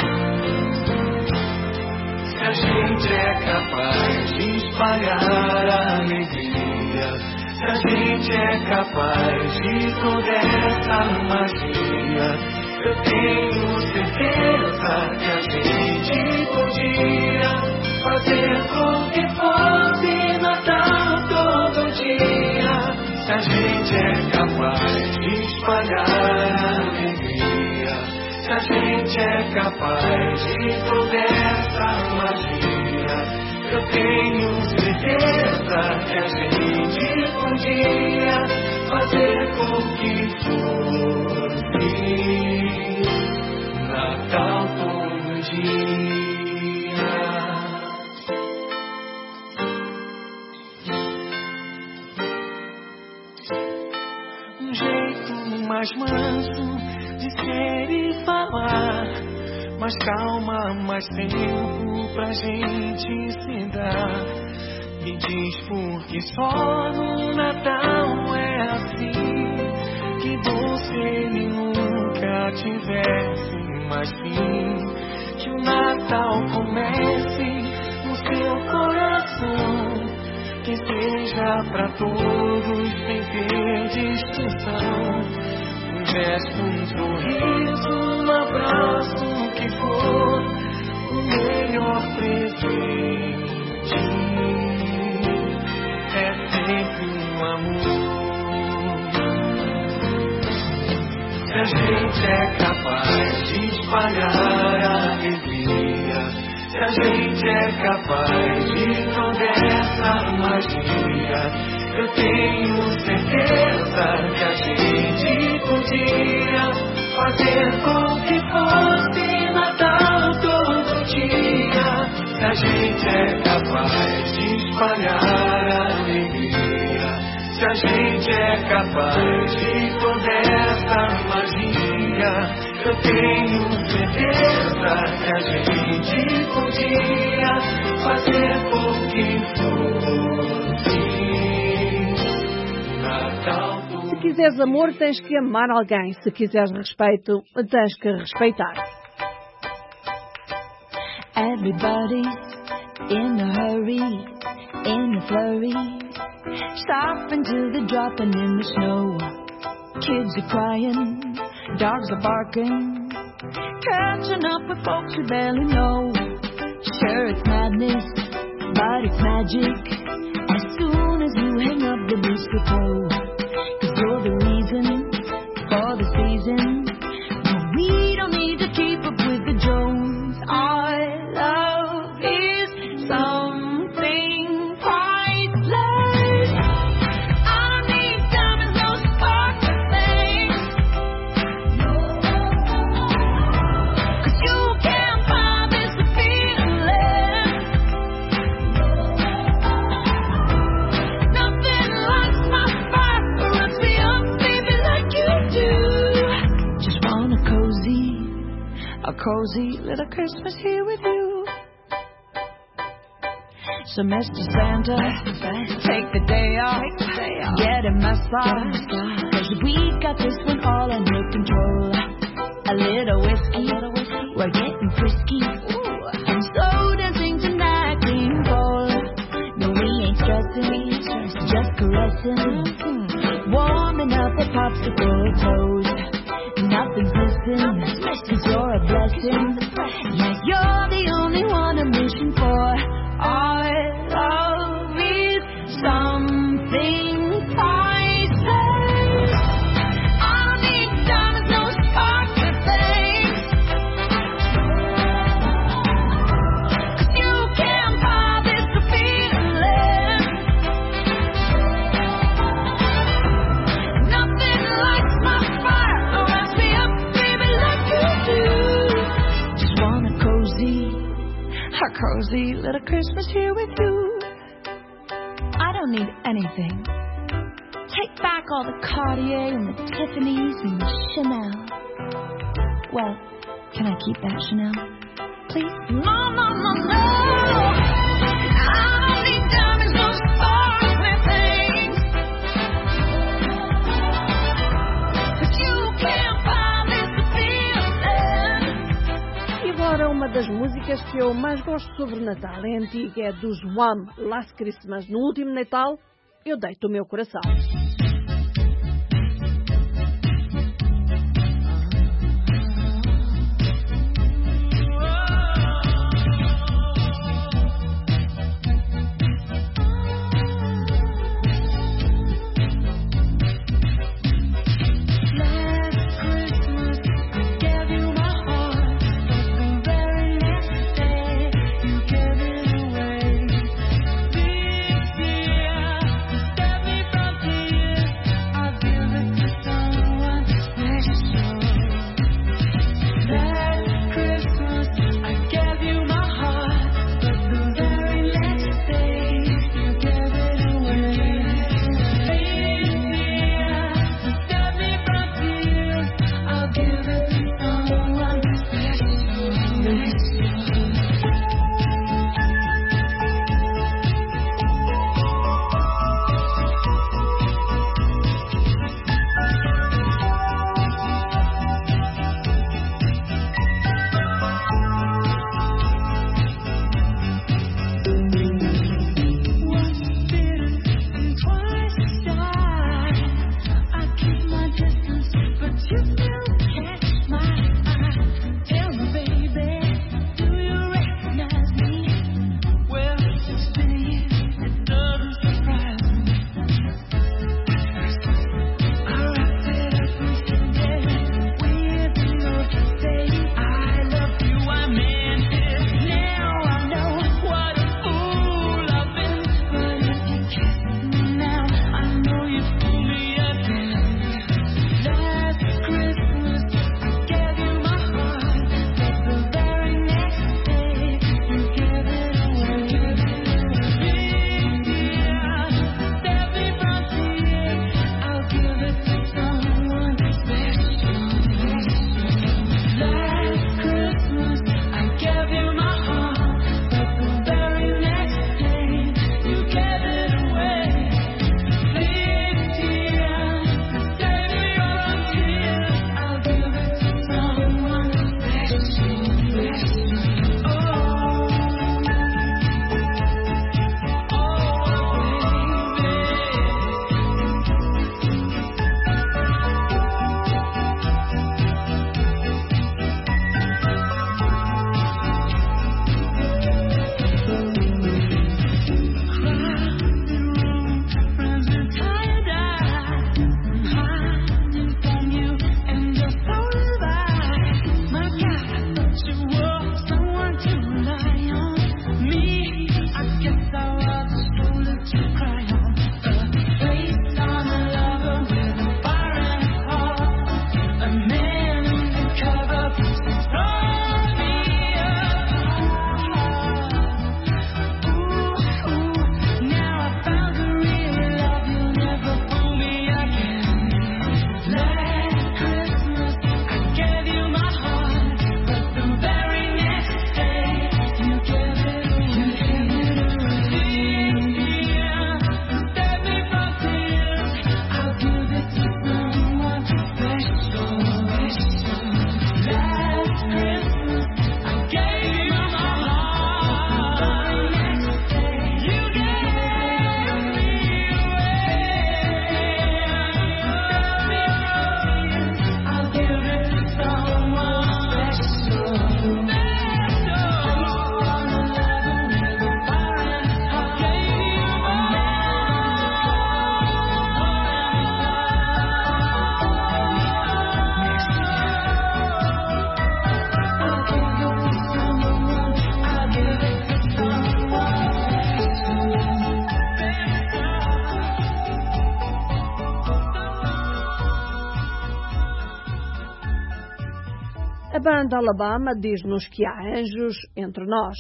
Se a gente é capaz de espalhar a alegria, se a gente é capaz de toda essa magia, eu tenho certeza que a gente podia fazer com que fosse Natal todo dia. Se a gente é capaz de espalhar a alegria, se a gente é capaz de toda essa magia, eu tenho certeza que a gente podia fazer com que fosse Natal todo dia. Um jeito mais manso de ser e falar, mais calma, mais tempo pra gente se dar. Me diz por que só no Natal é assim, que você ele nunca tivesse mais fim. Que o Natal comece no seu coração, que seja pra todos sem ter distinção. Um gesto, um sorriso, um abraço, o que for, o melhor presente é sempre um amor. Se a gente é capaz de espalhar a alegria, gente é capaz de toda essa magia. Eu tenho certeza que a gente podia fazer com que fosse Natal todo dia. Se a gente é capaz de espalhar alegria, se a gente é capaz de toda essa magia, eu tenho certeza que a gente podia fazer com que fosse Natal. Se quiseres amor, tens que amar alguém. Se quiseres respeito, tens que respeitar. Everybody's in a hurry, in a flurry, stopping till they're dropping in the snow. Kids are crying, dogs are barking, catching up with folks who barely know. Sure, it's madness, but it's magic. As soon as you hang up the mistletoe, 'cause you're the reason for the season. No, we don't need to keep up with the Jones. Our love is something priceless. I don't need diamonds, no sparkly things, 'cause you can't buy this feeling. Nothing lights my fire or runs me up, baby, like you do. Just want a cozy little Christmas here with you. So Mr. Santa, take the day off, get a massage, 'cause we got this one all under control. A little whiskey, we're getting frisky, and so dancing tonight, clean cold. No, we ain't stressing, just caressing, warming up a popsicle toes. Nothing's missing, 'cause you're a blessing. Yeah, you're the only one I'm wishing for. Our love is something priceless. I don't need diamonds, no sparkly things, 'cause you can't buy this feeling. Nothing lights my fire or runs me up, baby, like you do. Just want a cozy little Christmas here with you. I don't need anything. Take back all the Cartier and the Tiffany's and the Chanel. Well, can I keep that Chanel, please? No, no, no, no. I don't need diamonds, no sparkly things, 'cause you can't buy this feeling. E agora uma das músicas que eu mais gosto sobre Natal é antiga, é dos Wham! Last Christmas. No último Natal, eu deito o meu coração. This year, step me from A banda Alabama diz-nos que há anjos entre nós.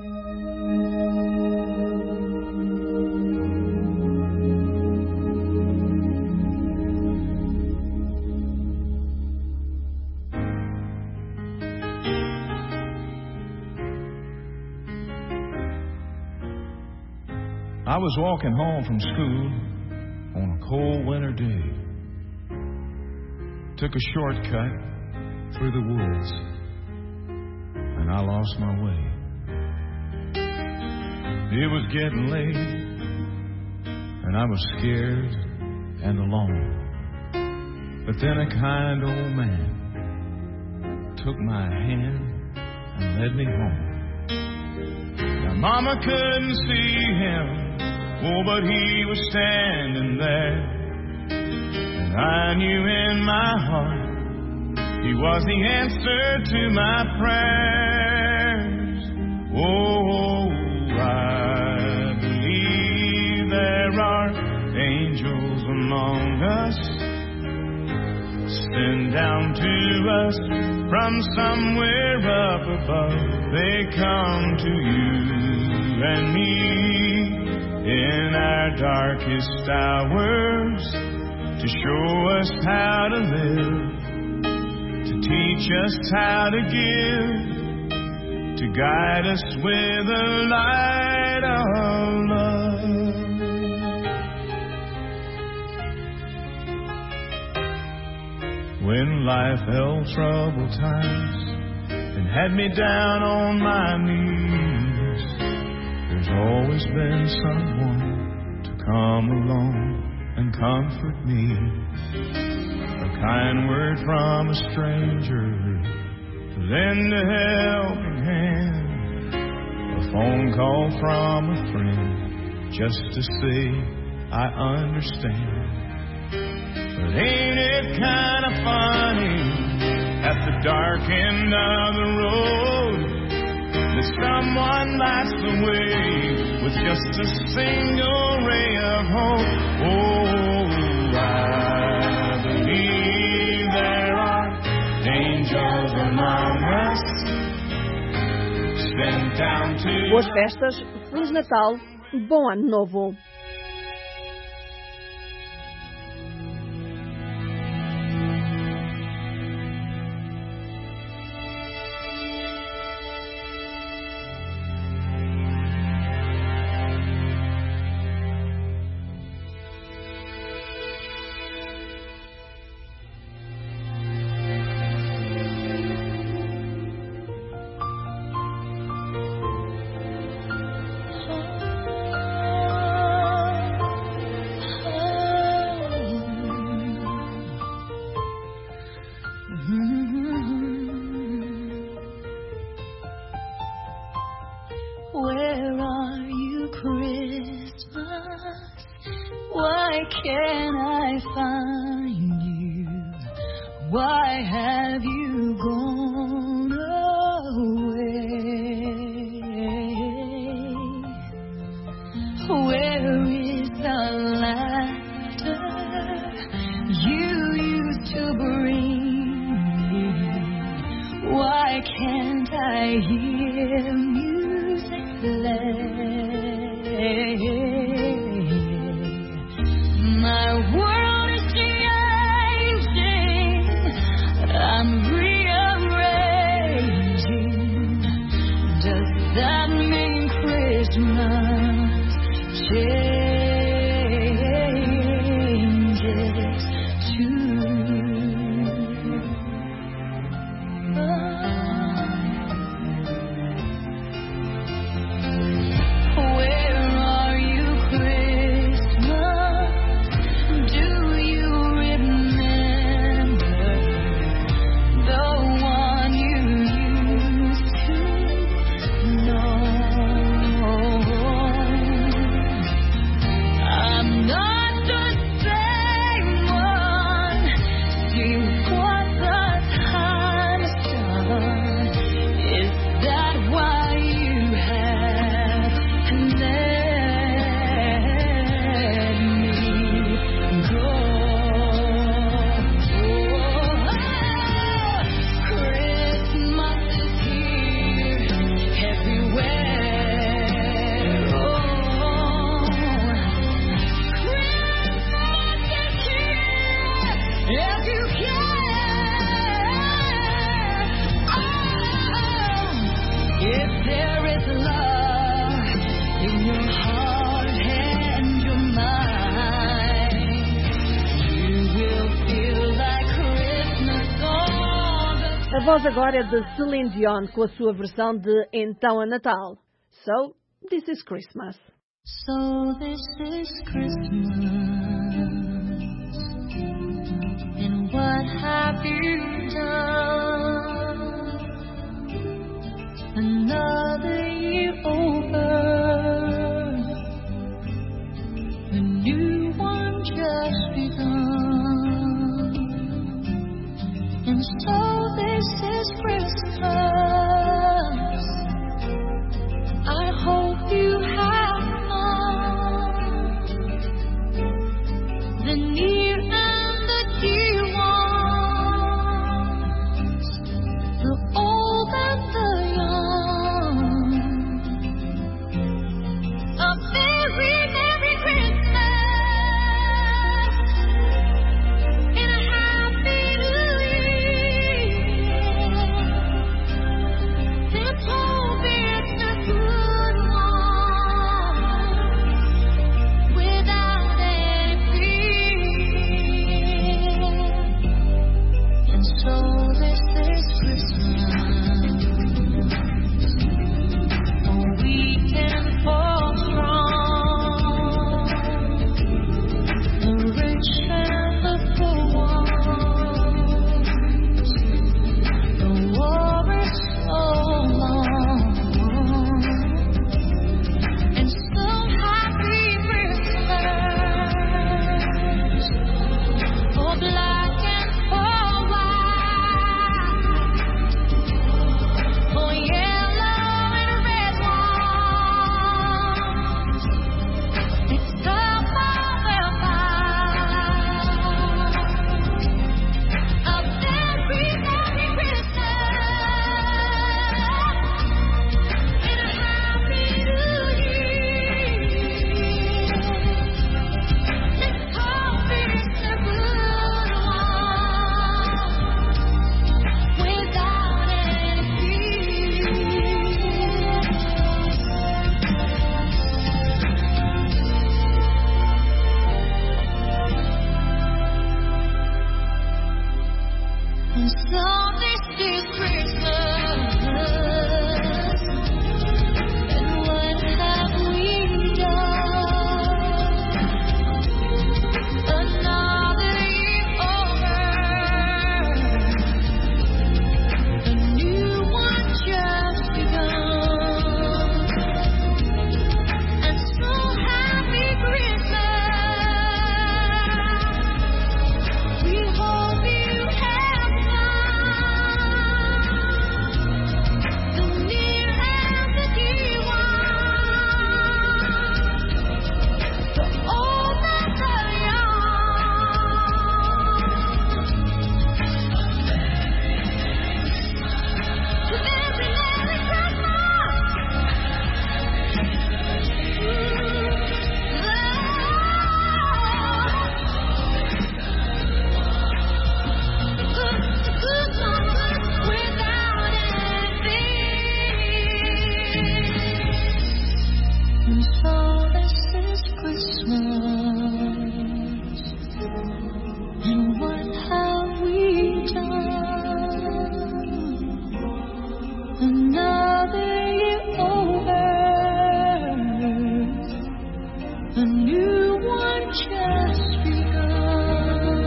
I was walking home from school on a cold winter day. Took a shortcut through the woods, and I lost my way. It was getting late, and I was scared and alone. But then a kind old man took my hand and led me home. Now Mama couldn't see him, oh, but he was standing there. And I knew in my heart he was the answer to my prayers. Oh, I believe there are angels among us, sent down to us from somewhere up above. They come to you and me in our darkest hours to show us how to live, to teach us how to give, to guide us with the light of love. When life held troubled times and had me down on my knees, there's always been someone to come along and comfort me. A kind word from a stranger to lend a helping hand, a phone call from a friend just to say I understand. But ain't it kind of funny at the dark end of the road that someone lights the way with just a single ray of hope? Oh, I believe there are angels among us, sent down to... Boas festas, Feliz Natal, bom Ano Novo. Where are you, Christmas? Why can't I find you? Why have you gone away? Where is the laughter you used to bring me? Why can't I hear music play? My world is changing. I'm rearranging. you care. Oh, if there is love in your heart and your mind, you will feel like Christmas all the time. A voz agora é de Celine Dion com a sua versão de Então é Natal. So, this is Christmas. So this is Christmas, and what have you done? Another year over, a new one just begun, and so this is Christmas. I hope you have the near and the dear ones, the old and the young. A very Merry Christmas and a Happy New Year. Let's hope it's a good one without any fear. And so this is Christmas, for we can fall strong, the rich and the poor ones. The war is so long, and so happy Christmas for black and for white, for yellow and red ones. It's time for their fight. A very Merry Christmas and a Happy New Year. Let's hope it's a good one without any fear. And so this is Christmas, and what have we done? Another year over, a new one just begun, and so happy Christmas. We hope you have fun, the near and the dear ones, the old and the young. Very Merry And so this is Christmas, and what have we done? Another year over, a new one just begun.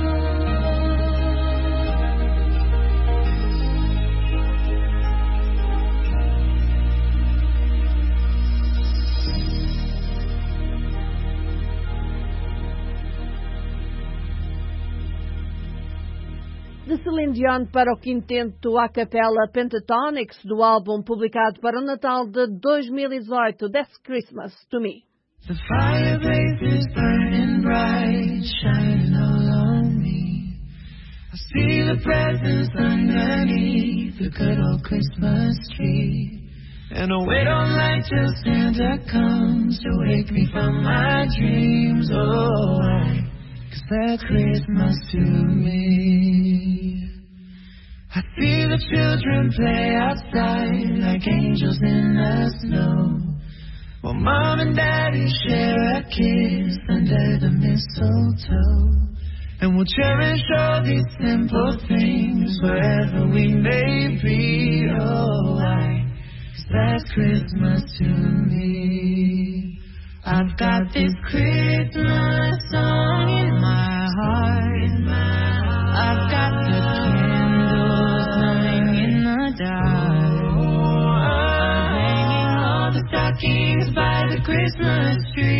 De Celine Dion para o quinteto a capela Pentatonix do álbum publicado para o Natal de 2018, That's Christmas to Me. The fireplace is burning bright, shining all on me. I see the presents underneath the good old Christmas tree. And I wait all night till Santa comes to wake me from my dreams. Oh, 'cause declare Christmas to me. I see the children play outside like angels in the snow, while Mom and Daddy share a kiss under the mistletoe. And we'll cherish all these simple things wherever we may be. Oh, why? 'Cause that's Christmas to me. I've got this Christmas song in my heart. I've got the candles glowing in the dark. I'm hanging all the stockings by the Christmas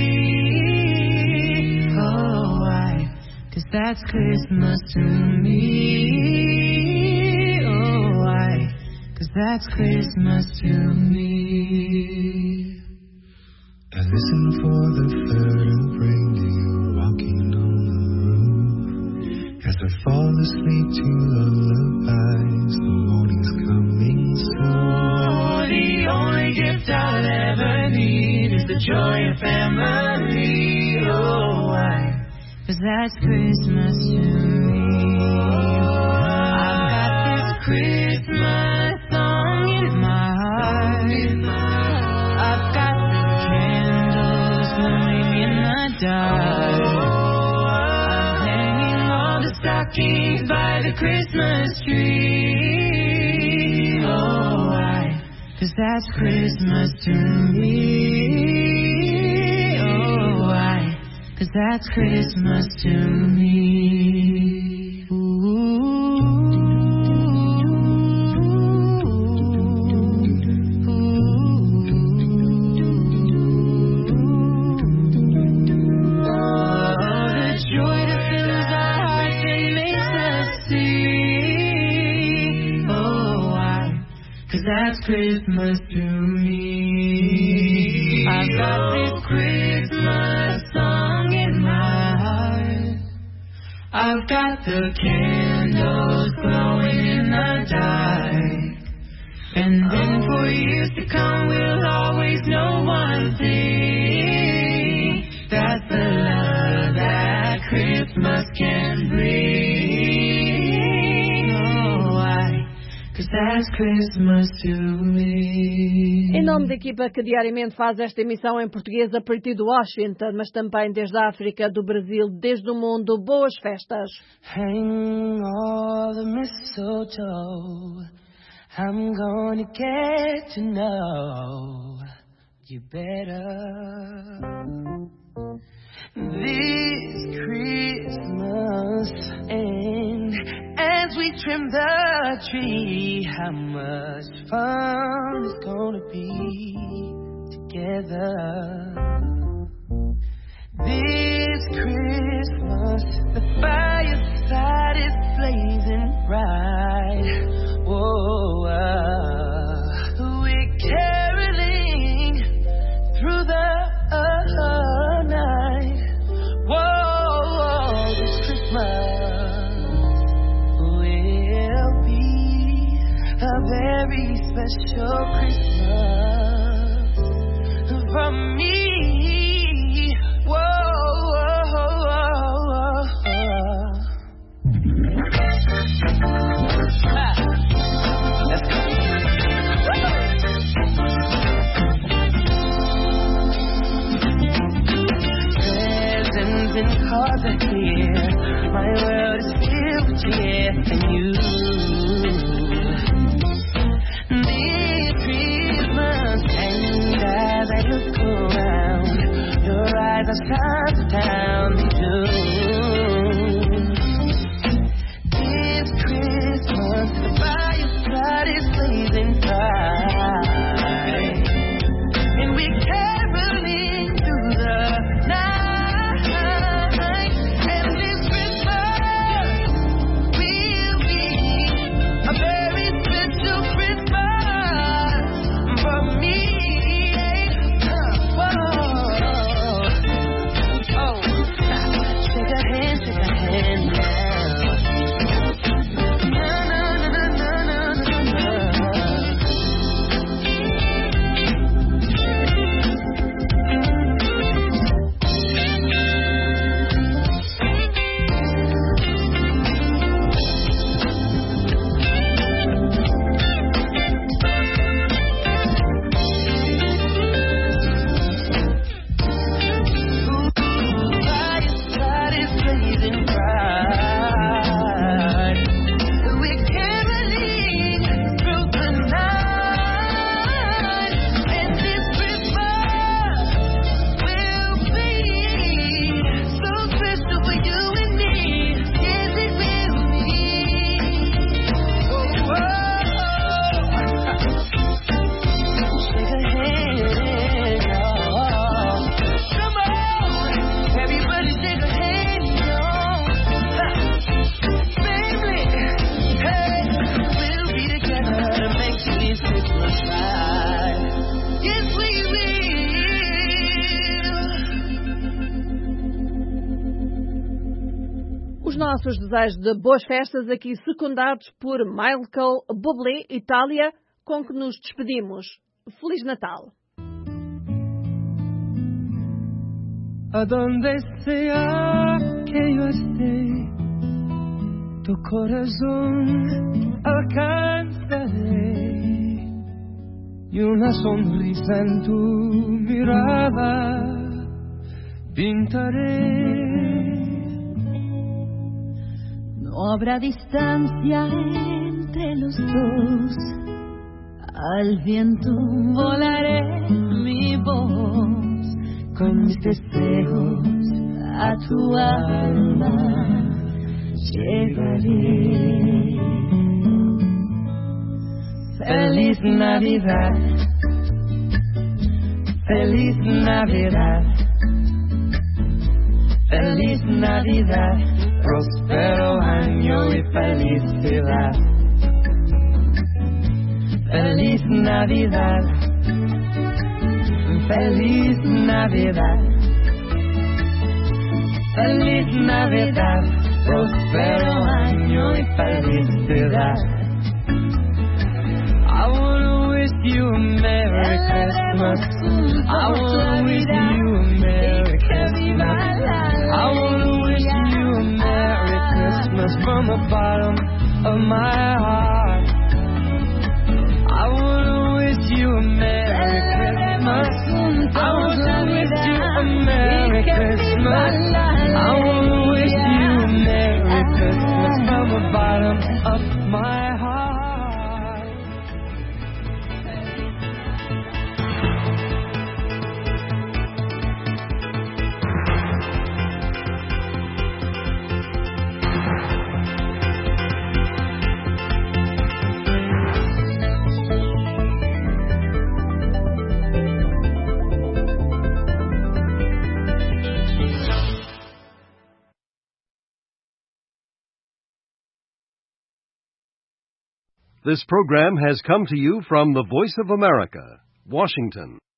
tree. Oh, why? 'Cause that's Christmas to me. Oh, why? 'Cause that's Christmas to me. I listen for the third of reindeer walking on the roof. As I fall asleep to lullabies, the morning's coming soon. Oh, the only gift I'll ever need is the joy of family. Oh, why? 'Cause that's Christmas to me. I've got this Christmas song in my heart. I've got the candles glowing in the dark. I'm hanging all the stockings by the Christmas tree. Oh, why? 'Cause that's Christmas to me. Oh, why? 'Cause that's Christmas to me. That's Christmas to me. I've got this Christmas song in my heart. I've got the candles glowing in the dark. And then for years to come we'll always know one thing. That's the love that Christmas can bring. Oh, why? 'Cause that's Christmas to me. Em nome da equipa que diariamente faz esta emissão em português a partir de Washington, mas também desde a África, do Brasil, desde o mundo, boas festas. Hang all the mistletoe, I'm gonna get to know you better. This Christmas, and as we trim the tree, how much fun it's gonna be together. This Christmas, the fireside is blazing bright. Whoa, we're caroling through the night. Whoa, this Christmas will be a very special Christmas for me. Whoa. Presents and cards are here. My world is filled with cheer and you. This Christmas, and as I look around, your eyes are shining down the This Christmas, the fireside is blazing bright, and we're caroling through the night. And this Christmas will be a very special Christmas for me. Whoa. Oh. Os nossos desejos de boas festas aqui secundados por Michael Bublé, Itália, com que nos despedimos. Feliz Natal! A donde sea que yo esté, tu corazón alcanzaré y una sonrisa en tu mirada pintaré. No habrá distancia entre los dos, al viento volaré mi voz, con mis deseos a tu alma llegaré. Feliz Navidad, feliz Navidad, feliz Navidad, próspero año y felicidad. Feliz Navidad, feliz Navidad, feliz Navidad, próspero año y felicidad. I wanna wish you a Merry Christmas. I wanna wish you a Merry Christmas. I wanna wish you a Merry Christmas from the bottom of my heart. I wanna wish you a Merry Christmas. I wanna wish you a Merry Christmas. I wanna wish you a Merry Christmas from the bottom of my heart. This program has come to you from the Voice of America, Washington.